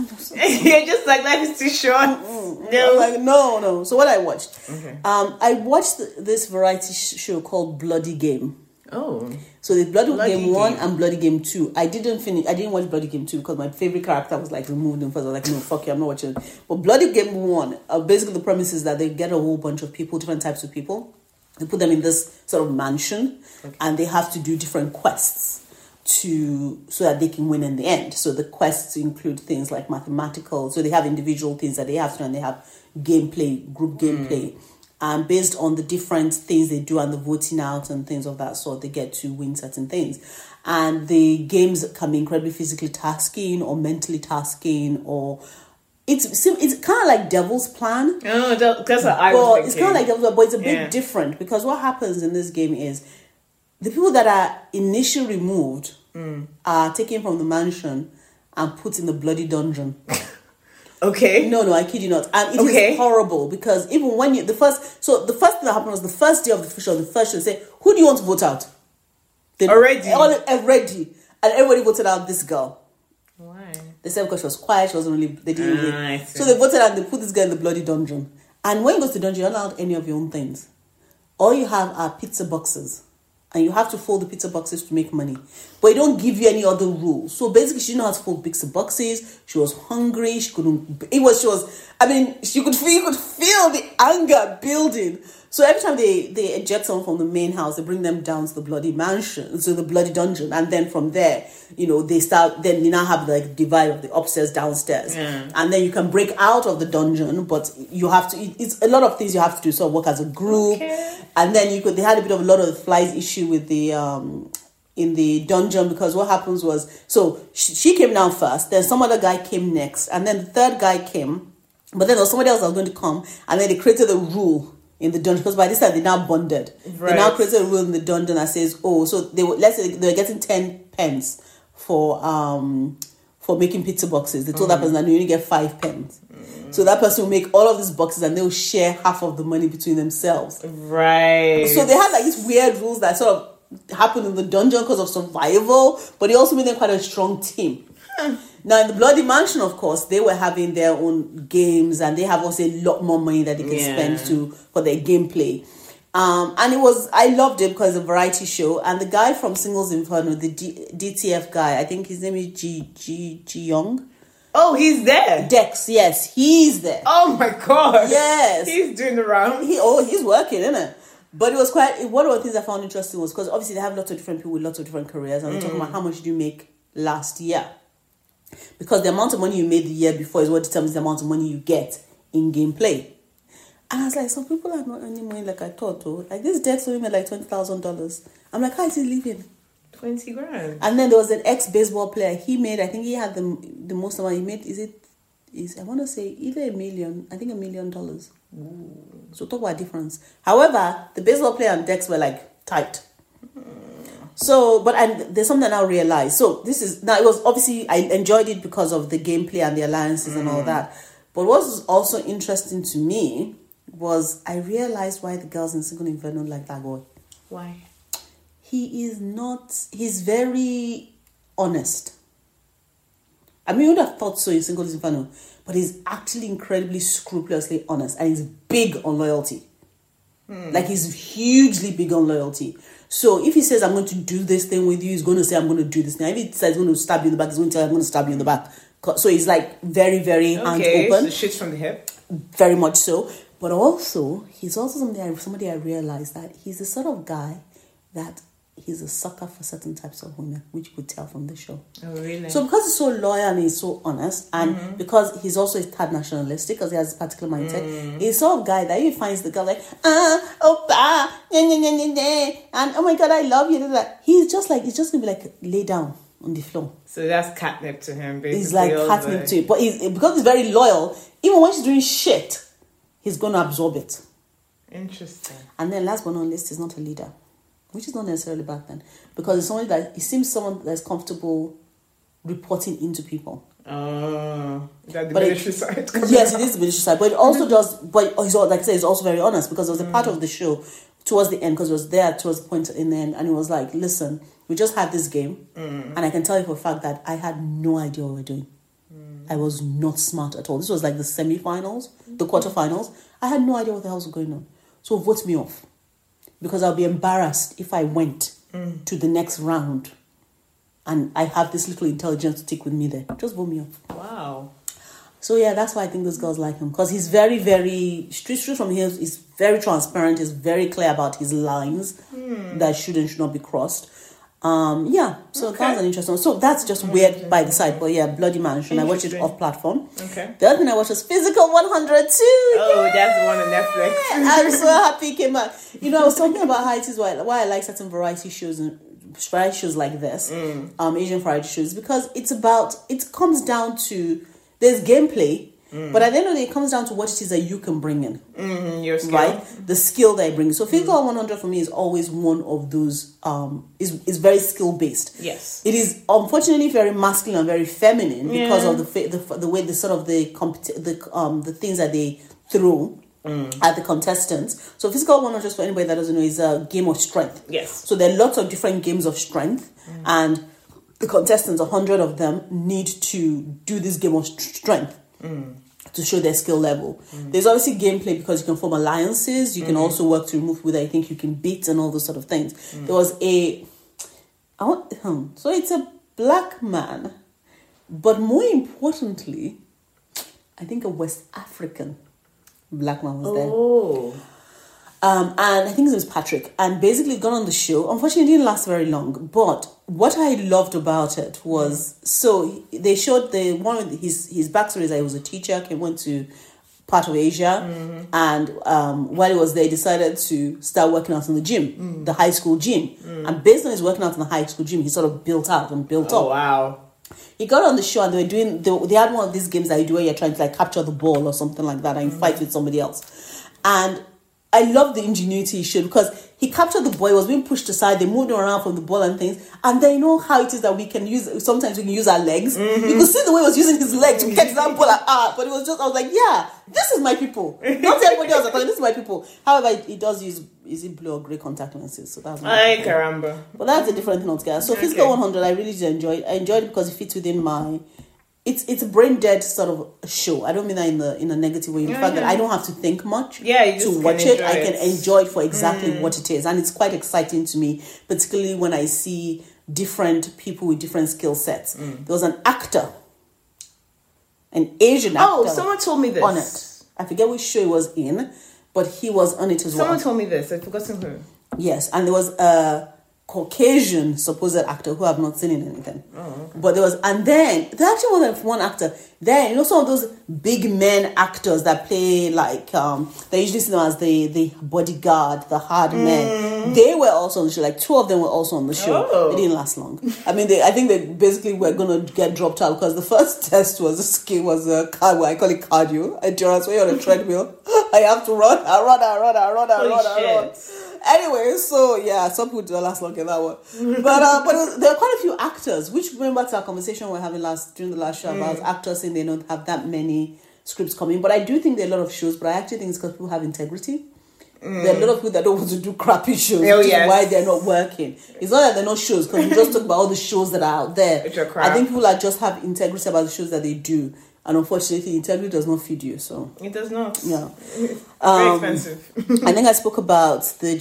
just like, life is too short. No. Like, no. So what I watched? Okay. I watched this variety show called Bloody Game. Oh. So the Bloody Game 1 and Bloody Game 2. I didn't watch Bloody Game 2 because my favorite character was like removed and first I was like, no, fuck you, I'm not watching it. But Bloody Game 1, basically the premise is that they get a whole bunch of people, different types of people. They put them in this sort of mansion and they have to do different quests so that they can win in the end. So the quests include things like mathematical. So they have individual things that they have to do and they have gameplay, group gameplay. And based on the different things they do and the voting out and things of that sort, they get to win certain things. And the games can be incredibly physically tasking or mentally tasking, or it's kind of like Devil's Plan. Oh, that's what I was thinking. It's kind of like Devil's Plan, but it's a bit different because what happens in this game is the people that are initially removed are taken from the mansion and put in the bloody dungeon. Okay. No, I kid you not. And it is horrible because even when the first thing that happened was the first day of the show, they say, who do you want to vote out? Already. And everybody voted out this girl. Why? They said because she was quiet, they didn't really. So they voted and they put this girl in the bloody dungeon. And when you go to the dungeon, you're not allowed any of your own things. All you have are pizza boxes. And you have to fold the pizza boxes to make money. But they don't give you any other rules. So basically, she didn't know how to fold pizza boxes. She was hungry. You could feel the anger building. So every time they eject someone from the main house, they bring them down to the bloody mansion, so the bloody dungeon. And then from there, they now have like divide of the upstairs, downstairs. Yeah. And then you can break out of the dungeon, but you have to, it's a lot of things you have to do. So work as a group. Okay. And then they had a lot of flies issue with the, in the dungeon, because what happens was, so she came down first, then some other guy came next, and then the third guy came, but then there was somebody else that was going to come, and then they created a rule in the dungeon, because by this time they now bonded. Right. They now created a rule in the dungeon that says, so let's say they were getting 10 pence for making pizza boxes. They told that person that you only get 5 pence. So that person will make all of these boxes and they'll share half of the money between themselves. Right. So they had like these weird rules that sort of happened in the dungeon because of survival, but it also made them quite a strong team. Now in the Bloody Mansion, of course, they were having their own games and they have also a lot more money that they can spend for their gameplay. And I loved it because it's a variety show. And the guy from Singles Inferno, the DTF guy, I think his name is Ji Young. Oh, he's there. Dex, yes, he's there. Oh my god. Yes. He's doing the rounds. He's working, isn't it? But it was one of the things I found interesting was because obviously they have lots of different people with lots of different careers, and they're talking about how much did you make last year. Because the amount of money you made the year before is what determines the amount of money you get in gameplay. And I was like, some people are not earning money like I thought, though. Like this Dex only made like $20,000. I'm like, how is he living? 20 grand. And then there was an ex-baseball player. He made, I think he had the most amount he made. I want to say either $1 million. I think $1 million. Ooh. So talk about difference. However, the baseball player and Dex were like tight. So, and there's something I now realized. So this is now, it was obviously I enjoyed it because of the gameplay and the alliances and all that. But what was also interesting to me was I realized why the girls in Single Inferno like that boy. Why? He's very honest. I mean, you would have thought so in Single Inferno, but he's actually incredibly scrupulously honest, and he's big on loyalty. Like, he's hugely big on loyalty. So if he says, I'm going to do this thing with you, he's going to say, I'm going to do this thing. If he says he's going to stab you in the back, he's going to tell you, I'm going to stab you in the back. So he's like very, very hands open. So shit from the hip. Very much so. But also, he's also somebody I realized that he's the sort of guy that he's a sucker for certain types of women, which you could tell from the show. Oh, really? So because he's so loyal and he's so honest, and because he's also a tad nationalistic, because he has a particular mindset, he's the sort of guy that he finds the girl like, oppa, and oh my god, I love you. He's just going to be like, lay down on the floor. So that's catnip to him, basically. He's like catnip to it. But because he's very loyal, even when she's doing shit, he's going to absorb it. Interesting. And then last but not least, he's not a leader. Which is not necessarily bad then. Because it's someone that, he seems someone that's comfortable reporting into people. Oh, that the military side. Yes, it is the military side. But it also does, but he's, like I said, he's also very honest, because there was a part of the show towards the end, because it was there towards the point in the end, and it was like, listen, we just had this game, and I can tell you for a fact that I had no idea what we were doing. I was not smart at all. This was like the semi-finals, the quarterfinals. I had no idea what the hell was going on. So vote me off. Because I'll be embarrassed if I went to the next round and I have this little intelligence to take with me there. Just vote me off. Wow. So yeah, that's why I think those girls like him. Because he's very, very straight from here. He's very transparent. He's very clear about his lines that should and should not be crossed. So that's an interesting one. So that's just weird by the side. But yeah, Bloody Mansion. I watched it off platform. Okay. The other thing I watched was Physical 100 too. Oh, Yay! that's the one on Netflix. I'm so happy it came out. You know, I was talking about how it is why I like certain variety shows like this, Asian variety shows, because it comes down to, there's gameplay, but at the end of the day, it comes down to what it is that you can bring in. Your skill. Right? The skill that I bring. So Physical 100 for me is always one of those, is very skill based. Yes. It is unfortunately very masculine and very feminine because of the way the sort of the things that they throw at the contestants. So Physical 100, for anybody that doesn't know, is a game of strength. Yes. So there are lots of different games of strength, and the contestants, 100 of them, need to do this game of strength to show their skill level. There's obviously gameplay because you can form alliances. You can also work to remove who I think you can beat and all those sort of things. There was so it's a black man, but more importantly, I think a West African black man was there. Oh. And I think his name was Patrick. And basically got on the show. Unfortunately, it didn't last very long. But what I loved about it was, so they showed his backstory is that he was a teacher, went to part of Asia. And while he was there, he decided to start working out in the gym, the high school gym. And based on his working out in the high school gym, he sort of built out and built up. Wow. He got on the show and they had one of these games that you do where you're trying to like capture the ball or something like that and you fight with somebody else. And I love the ingenuity he showed because he captured the ball, he was being pushed aside, they moved him around from the ball and things. And then you know how it is that sometimes we can use our legs. You could see the way he was using his leg to catch that ball. But it was just, I was like, yeah, this is my people. Not everybody else, I thought, this is my people. However, he does use, is it blue or grey contact lenses? So that's Ay, caramba. But that's a different thing altogether. So Physical 100, I really did enjoy it. I enjoyed it because it fits within my... It's a brain dead sort of show. I don't mean that in a negative way. In fact, that I don't have to think much to watch it. I can enjoy it for exactly what it is, and it's quite exciting to me, particularly when I see different people with different skill sets. There was an actor an Asian actor. Oh, someone told me this. On it. I forget which show he was in, but he was on it as well. Someone told me this. I've forgotten who. Yes, and there was a Caucasian supposed actor who I've not seen in anything. Oh, okay. But there was, and then there actually wasn't one actor. Then, you know, some of those big men actors that play like, they usually see them as the bodyguard, the hard men. They were also on the show. Like 2 of them were also on the show. Oh. They didn't last long. I mean, I think they basically were going to get dropped out because the first test was I call it cardio, endurance, where you're on a treadmill. I have to run. I run. Anyway, so yeah, some people don't last long in that one. But there are quite a few actors, which remember to our conversation we were having during the last show about actors saying they don't have that many scripts coming. But I do think there are a lot of shows, but I actually think it's because people have integrity. There are a lot of people that don't want to do crappy shows, which is why they're not working. It's not that they're not shows, because we just talk about all the shows that are out there. I think people that just have integrity about the shows that they do. And unfortunately, integrity does not feed you. So it does not. Yeah, very expensive. I think I spoke about the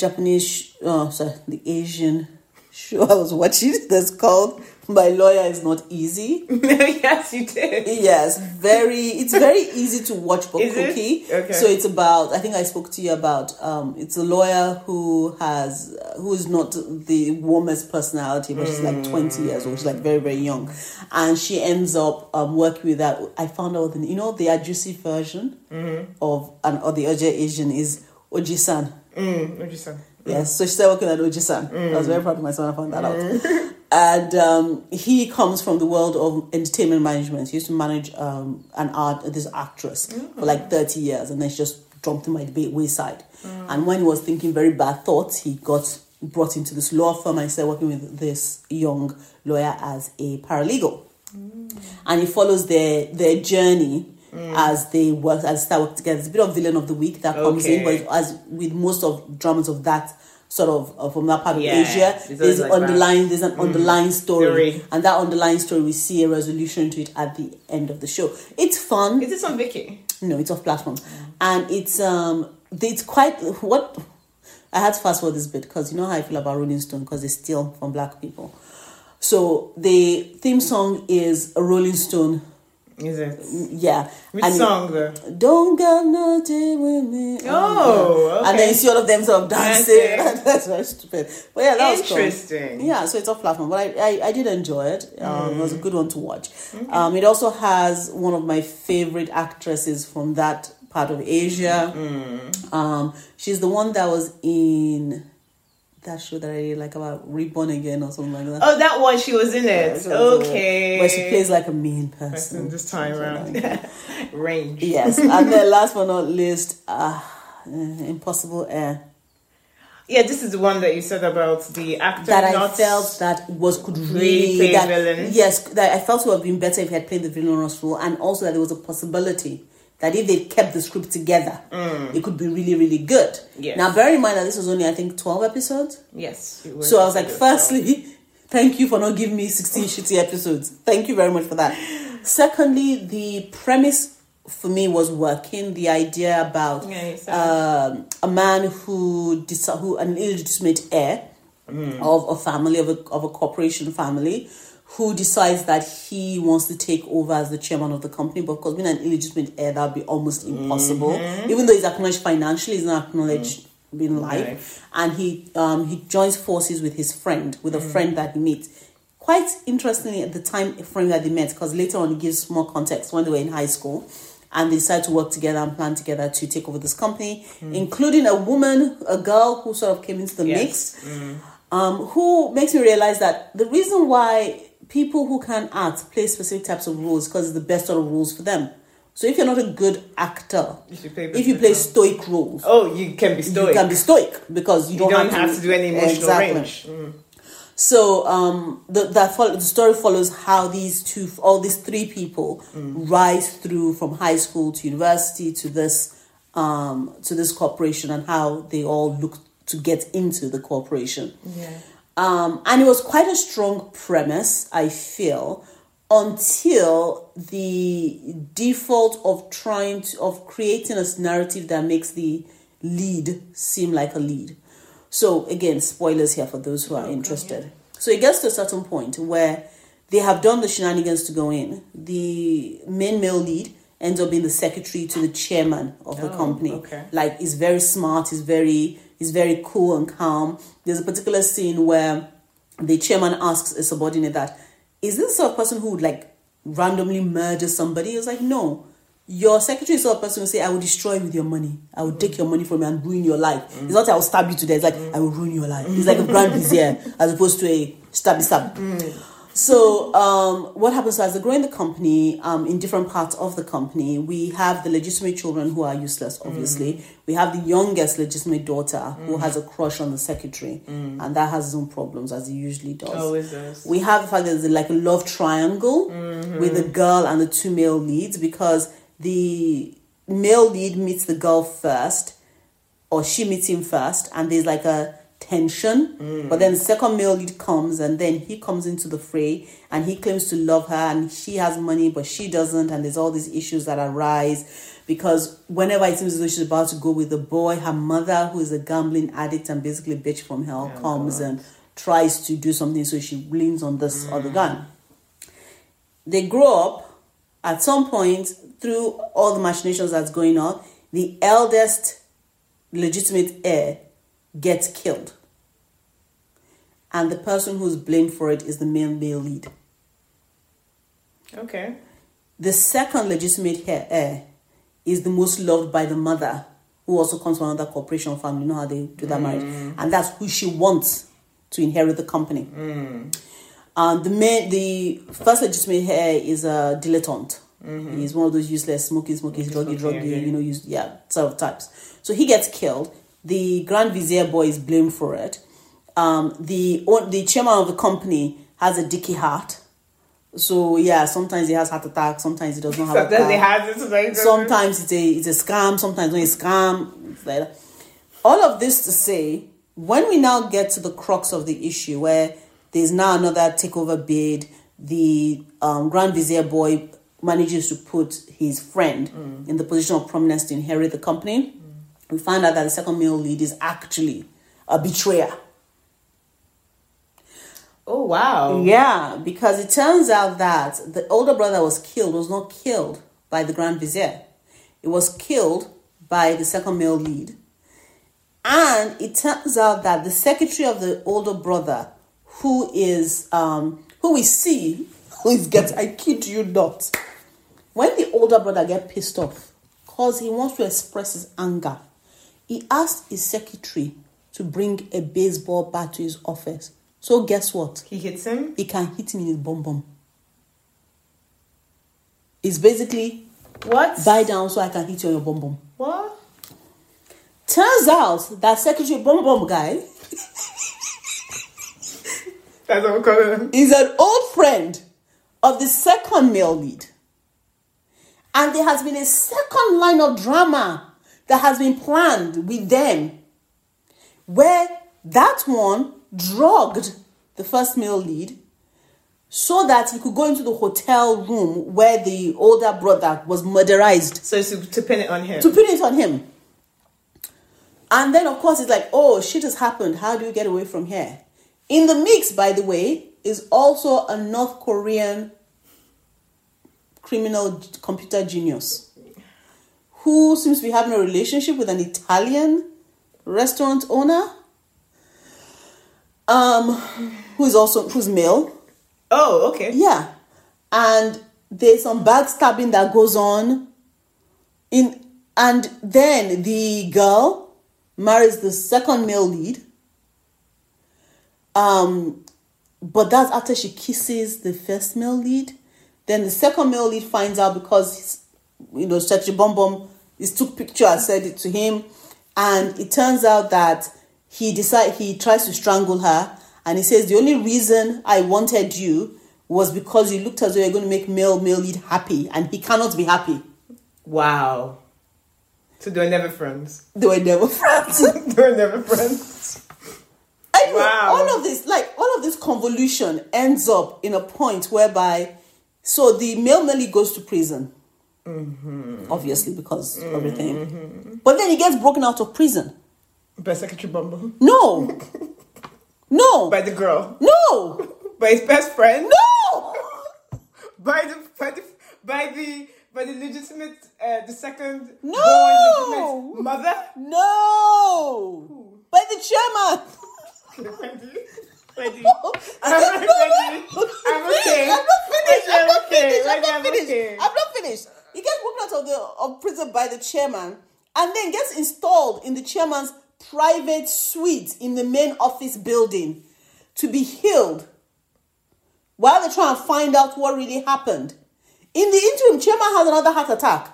the Asian show I was watching. That's called My Lawyer Is Not Easy. Yes, you did. Yes, it's very easy to watch, but cookie. Okay. So it's about, I think I spoke to you about, it's a lawyer who is not the warmest personality, but she's like 20 years old. She's like very, very young. And she ends up working with that. I found out, the Ajusi version of the Oje Asian is Oji-san. Oji-san. Yes, so she started working at Oji-san. I was very proud of myself when I found that out. And he comes from the world of entertainment management. He used to manage this actress for like 30 years, and then she just dropped him by the wayside. And when he was thinking very bad thoughts, he got brought into this law firm and he started working with this young lawyer as a paralegal. And he follows their journey as they start working together. It's a bit of villain of the week that comes in, but as with most of dramas of that sort of from that part of Asia, there's an underlying story, and that underlying story we see a resolution to it at the end of the show. It's fun. Is it on Viki? No, it's off platform, and it's quite what I had to fast forward this bit because you know how I feel about Rolling Stone because they steal from black people. So the theme song is a Rolling Stone. Is it? Yeah. Which song though? Don't got nothing with me. Oh, okay. And then you see all of them sort of dancing. That's very stupid. But yeah, that was interesting. Cool. Yeah, so it's off platform. But I did enjoy it. It was a good one to watch. It also has one of my favorite actresses from that part of Asia. She's the one that was in that show that I really like about Reborn Again or something like that. Oh, that one, she was in it. Yeah, okay. Where she plays like a mean person. This time around. Range. Yes. And then last but not least, Impossible Air. Yeah, this is the one that you said about the actor that I felt that could really play the villain. Yes, that I felt it would have been better if he had played the villainous role, and also that there was a possibility that if they kept the script together, it could be really, really good. Yes. Now, bear in mind that this was only, I think, 12 episodes. Yes. So I was like, firstly, thank you for not giving me 16 shitty episodes. Thank you very much for that. Secondly, the premise for me was working. The idea about a man who an illegitimate heir of a family, of a corporation family, who decides that he wants to take over as the chairman of the company. But of course, being an illegitimate heir, that would be almost impossible. Even though he's acknowledged financially, he's not acknowledged in life. And he joins forces with his friend, with a friend that he meets. Quite interestingly, at the time frame that they met, because later on it gives more context when they were in high school. And they decided to work together and plan together to take over this company, including a girl who sort of came into the mix, who makes me realize that the reason why people who can act play specific types of roles because it's the best sort of roles for them. So if you're not a good actor, if you play stoic roles, you can be stoic. You can be stoic because you don't have to do any emotional range. So the story follows how all these three people rise through from high school to university to this corporation, and how they all look to get into the corporation. Yeah. And it was quite a strong premise, I feel, until the default of creating a narrative that makes the lead seem like a lead. So again, spoilers here for those who are interested. So it gets to a certain point where they have done the shenanigans to go in. The main male lead ends up being the secretary to the chairman of the company. Okay. Like, he's very smart, he's very cool and calm. There's a particular scene where the chairman asks a subordinate that, is this the sort of person who would like randomly murder somebody? He was like, no. Your secretary is the sort of person who say, I will destroy you with your money. I will take your money from you and ruin your life. It's not I will stab you to death. It's like, I will ruin your life. It's like a grand vizier as opposed to a stabby. So what happens as they grow in the company, in different parts of the company, we have the legitimate children who are useless, obviously. We have the youngest legitimate daughter who has a crush on the secretary. And that has its own problems, as it usually does. Always does. We have the fact that there's like a love triangle with the girl and the two male leads, because the male lead meets the girl first, or she meets him first, and there's like a tension. But then the second male lead comes, and then he comes into the fray, and he claims to love her, and she has money but she doesn't, and there's all these issues that arise because whenever it seems as though she's about to go with the boy, her mother, who is a gambling addict and basically a bitch from hell, comes and tries to do something, so she leans on this other guy. They grow up. At some point, through all the machinations that's going on, the eldest legitimate heir gets killed. And the person who's blamed for it is the male lead. Okay. The second legitimate heir is the most loved by the mother, who also comes from another corporation family. You know how they do that marriage? And that's who she wants to inherit the company. The first legitimate heir is a dilettante. He's one of those useless, smoky, druggy, sort of types. So he gets killed. The Grand Vizier boy is blamed for it. The chairman of the company has a dicky heart. So yeah, sometimes he has heart attack, sometimes he does not have sometimes it's a scam, sometimes it's not a scam. All of this to say, when we now get to the crux of the issue, where there's now another takeover bid, the Grand Vizier boy manages to put his friend in the position of prominence to inherit the company. We find out that the second male lead is actually a betrayer. Oh, wow. Yeah, because it turns out that the older brother was not killed by the Grand Vizier. It was killed by the second male lead. And it turns out that the secretary of the older brother, who we see, I kid you not, when the older brother gets pissed off because he wants to express his anger, he asked his secretary to bring a baseball bat to his office. So guess what? He hits him? He can hit him in his bum. It's basically, what? Buy down so I can hit you on your bum. What? Turns out that secretary bum guy that's what we call him. Is an old friend of the second male lead. And there has been a second line of drama that has been planned with them, where that one drugged the first male lead so that he could go into the hotel room where the older brother was murderized. So to pin it on him. To pin it on him. And then, of course, it's like, oh, shit has happened. How do you get away from here? In the mix, by the way, is also a North Korean criminal computer genius who seems to be having a relationship with an Italian restaurant owner, who's male. Oh, okay. Yeah. And there's some backstabbing that goes on. And then the girl marries the second male lead. But that's after she kisses the first male lead. Then the second male lead finds out because, Secretary Bum took picture, said it to him. And it turns out that he tries to strangle her. And he says, the only reason I wanted you was because you looked as though you're going to make male lead happy. And he cannot be happy. Wow. So they were never friends. They were never friends. Anyway, Wow. all of this convolution ends up in a point whereby, so the male lead goes to prison. Obviously, because everything. But then he gets broken out of prison. By Secretary Bumble? No. By the girl? No. By his best friend? No. by the legitimate the second No! legitimate mother? No! Who? By the chairman. Ready? I'm okay. I'm not finished. He gets woken out of prison by the chairman and then gets installed in the chairman's private suite in the main office building to be healed while they try and find out what really happened. In the interim, chairman has another heart attack.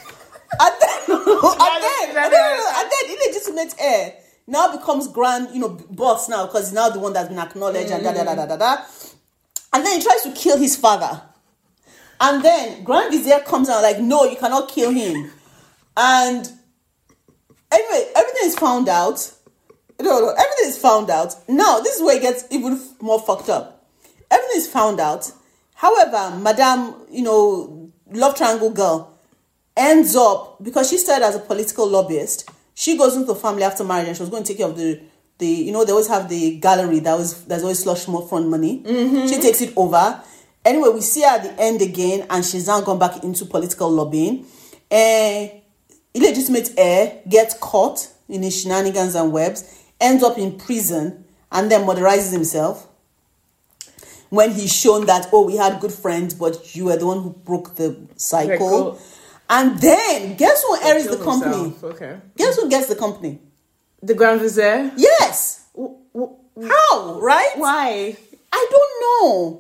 and then illegitimate heir now becomes grand, boss now because he's now the one that's been acknowledged and da. And then he tries to kill his father. And then Grand Vizier comes out like, no, you cannot kill him. And anyway, everything is found out. Everything is found out. Now, this is where it gets even more fucked up. Everything is found out. However, Madame, love triangle girl, ends up, because she started as a political lobbyist, she goes into the family after marriage and she was going to take care of the they always have the gallery there's always slush more front money. Mm-hmm. She takes it over. Anyway, we see her at the end again and she's now gone back into political lobbying. Illegitimate heir gets caught in his shenanigans and webs, ends up in prison, and then murderizes himself when he's shown that, we had good friends, but you were the one who broke the cycle. And then, guess who inherits the company? Okay. Guess who gets the company? The Grand Vizier? Yes. How? Right? Why? I don't know.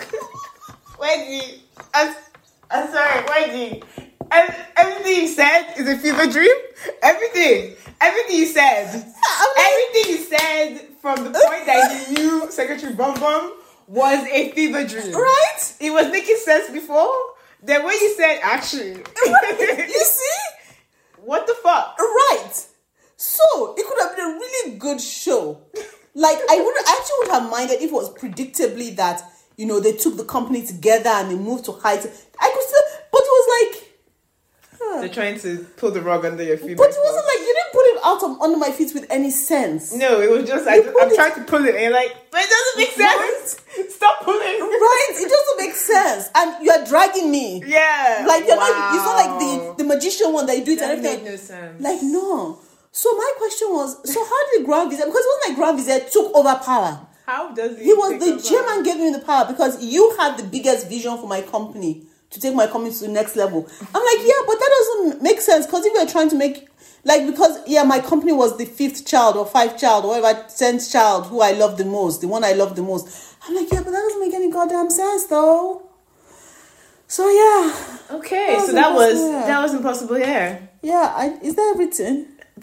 Wendy, I'm sorry, Wendy. Everything you said is a fever dream. Everything you said. Everything you said from the point that you knew Secretary Bum Bum was a fever dream. Right? It was making sense before. Then when you said actually. You see? What the fuck? Right. So, it could have been a really good show. Like, I actually would have minded if it was predictably that, they took the company together and they moved to heights. I could still, but it was like... They're trying to pull the rug under your feet. But it wasn't like, you didn't put it out under my feet with any sense. No, it was just, I'm trying to pull it and you're like, but it doesn't make sense. Right? Stop pulling. Right? It doesn't make sense. And you're dragging me. Yeah. Like, it's not like the magician one that you do it and everything. Made no sense. Like, no. So my question was, how did Grand Vizier, because it wasn't like Grand Vizier took over power. How does he? He was the chairman gave me the power because you had the biggest vision for my company to take my company to the next level. I'm like, yeah, but that doesn't make sense because if you're trying to make, my company was the 5th child or 5th child or whatever, 10th child who I love the most, the one I love the most. I'm like, yeah, but that doesn't make any goddamn sense though. So yeah. Okay, that was Impossible Hair. Yeah, is there everything?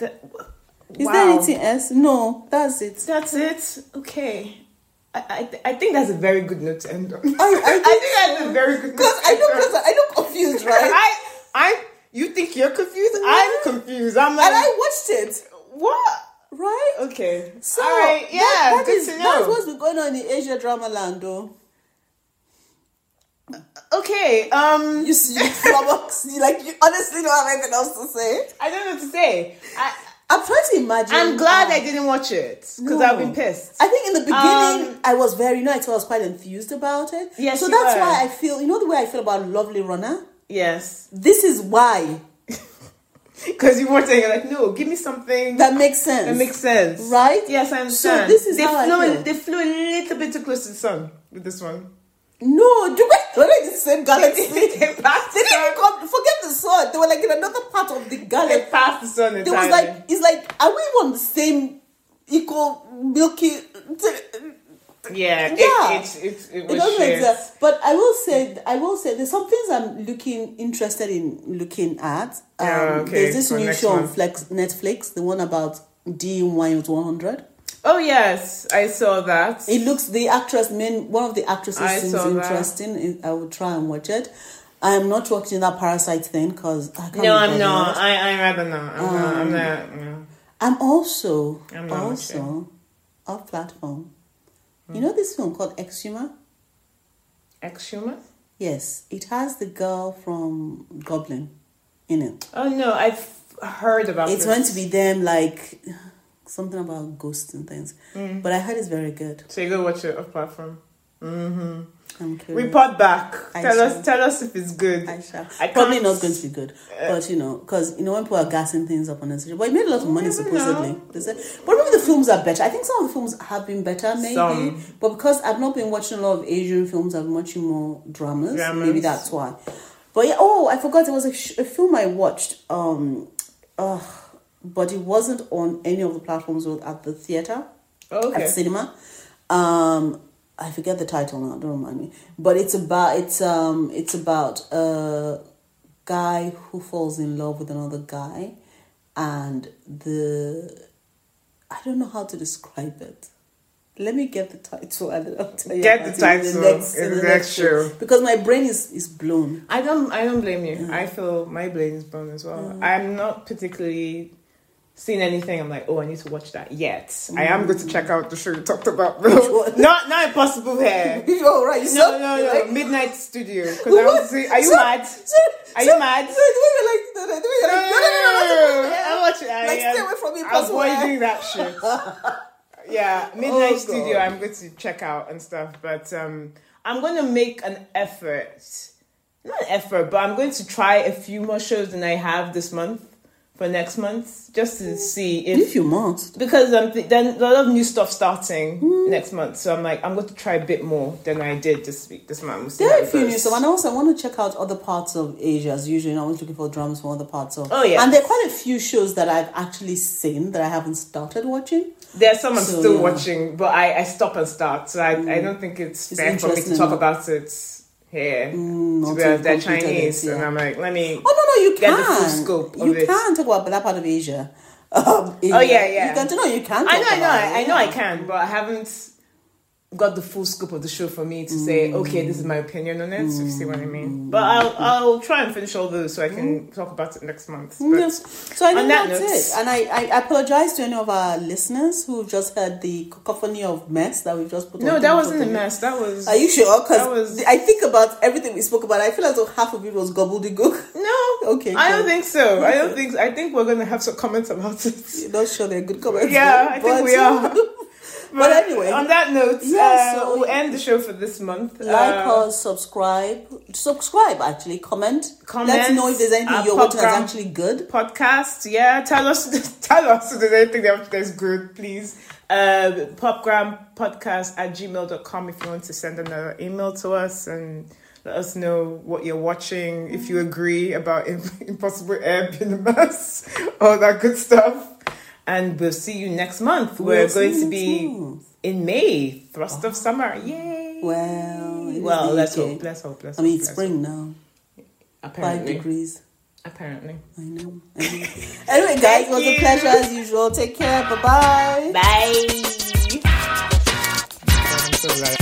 Is wow. there anything else? No, that's it. That's it? Okay. I think that's a very good note to end on. I think that's a very good note. Because I look confused, right? You think you're confused? Right? I'm confused. I'm like, and I watched it. What? Right? Okay. So, all right. Yeah, good to know. That's what's been going on in the Asia drama land, though. Okay. You flummox. You honestly don't have anything else to say. I don't know what to say. I'm trying to imagine. I'm glad I didn't watch it because I've been pissed. I think in the beginning I was very I was quite enthused about it. Yes, so that's why I feel. You know the way I feel about Lovely Runner. Yes. This is why. Because you weren't saying like, no, give me something that makes sense. That makes sense, right? Yes, I understand. So this is how I feel. They flew a little bit too close to the sun with this one. No, they were in the same galaxy. They didn't come. Forget the sun. They were like in another part of the galaxy. They passed the sun entirely. It was like, it's like, are we on the same equal milky? Yeah. It was doesn't shit. make sense. But I will say, there's some things I'm interested in looking at. Okay. There's this new show on Netflix, the one about DY 100. Oh yes, I saw that. It looks one of the actresses seems interesting. I will try and watch it. I am not watching that Parasite thing because I can't. No, I'm not. I rather not. I'm not. No. I'm also sure. off platform. You know this film called Exhumer? Exhumer? Yes, it has the girl from Goblin in it. Oh no, I've heard about. It's meant to be them like. Something about ghosts and things. But I heard it's very good. So you go watch it off platform? I'm curious. Report back. Tell us if it's good. I shall. Probably not going to be good, but because when people are gassing things up on Instagram, but it made a lot of money supposedly. They said, but maybe the films are better. I think some of the films have been better, maybe. But because I've not been watching a lot of Asian films, I've been watching more dramas. Maybe that's why. But yeah, I forgot there was a film I watched. But it wasn't on any of the platforms. It was at the theater, at cinema. I forget the title now. Don't remind me. But it's about a guy who falls in love with another guy, and I don't know how to describe it. Let me get the title and then I'll tell you. Get the title in the next show. Because my brain is blown. I don't blame you. I feel my brain is blown as well. I'm not particularly seen anything. I'm like, I need to watch that yet. I am going to check out the show you talked about. Not Impossible Hair. Oh, right. No. Midnight Studio. Because I was saying, are you mad? Are you mad? No. I'm watching. Stay away from Impossible Hair. Avoiding that shit. Yeah, Midnight Studio I'm going to check out and stuff, but I'm going to make an effort. Not an effort, but I'm going to try a few more shows than I have this month for next month, just to see if you must. Because then a lot of new stuff starting next month, so I'm going to try a bit more than I did this month. There are a few new stuff, and also I want to check out other parts of Asia. As usually, I'm always looking for dramas from other parts of. Oh yeah, and there are quite a few shows that I've actually seen that I haven't started watching. There's some I'm still watching, but I stop and start, so I don't think it's fair for me to talk about it here. They're Chinese, and I'm like, let me. Oh no, you get can. The full scope of it. You can talk about that part of Asia. Yeah. You can. No, you can. I know I can, but I haven't got the full scope of the show for me to say, okay, this is my opinion on it. If you see what I mean. But I'll try and finish all those so I can talk about it next month. But so I think that's it. And I apologize to any of our listeners who just heard the cacophony of mess that we just put on. No, that wasn't a mess. That was. Are you sure? Because I think about everything we spoke about. I feel as though half of it was gobbledygook. No. Okay. I don't think so. I think we're going to have some comments about it. You're not sure they're good comments. Yeah, I think we are. But anyway, on that note, so we'll end the show for this month. Like us, subscribe, actually, comment. Let's know if there's anything you're watching that's actually good. Podcast, tell us if there's anything that's good, please. popgrampodcast@gmail.com if you want to send another email to us and let us know what you're watching, if you agree about Impossible Hair being a mess, all that good stuff. And we'll see you next month. We're going to be in May. Thrust of summer. Yay. Well, let's hope. I mean, it's spring now. Apparently. 5 degrees. Apparently. I know. Anyway, guys, it was a pleasure as usual. Take care. Bye-bye. Bye.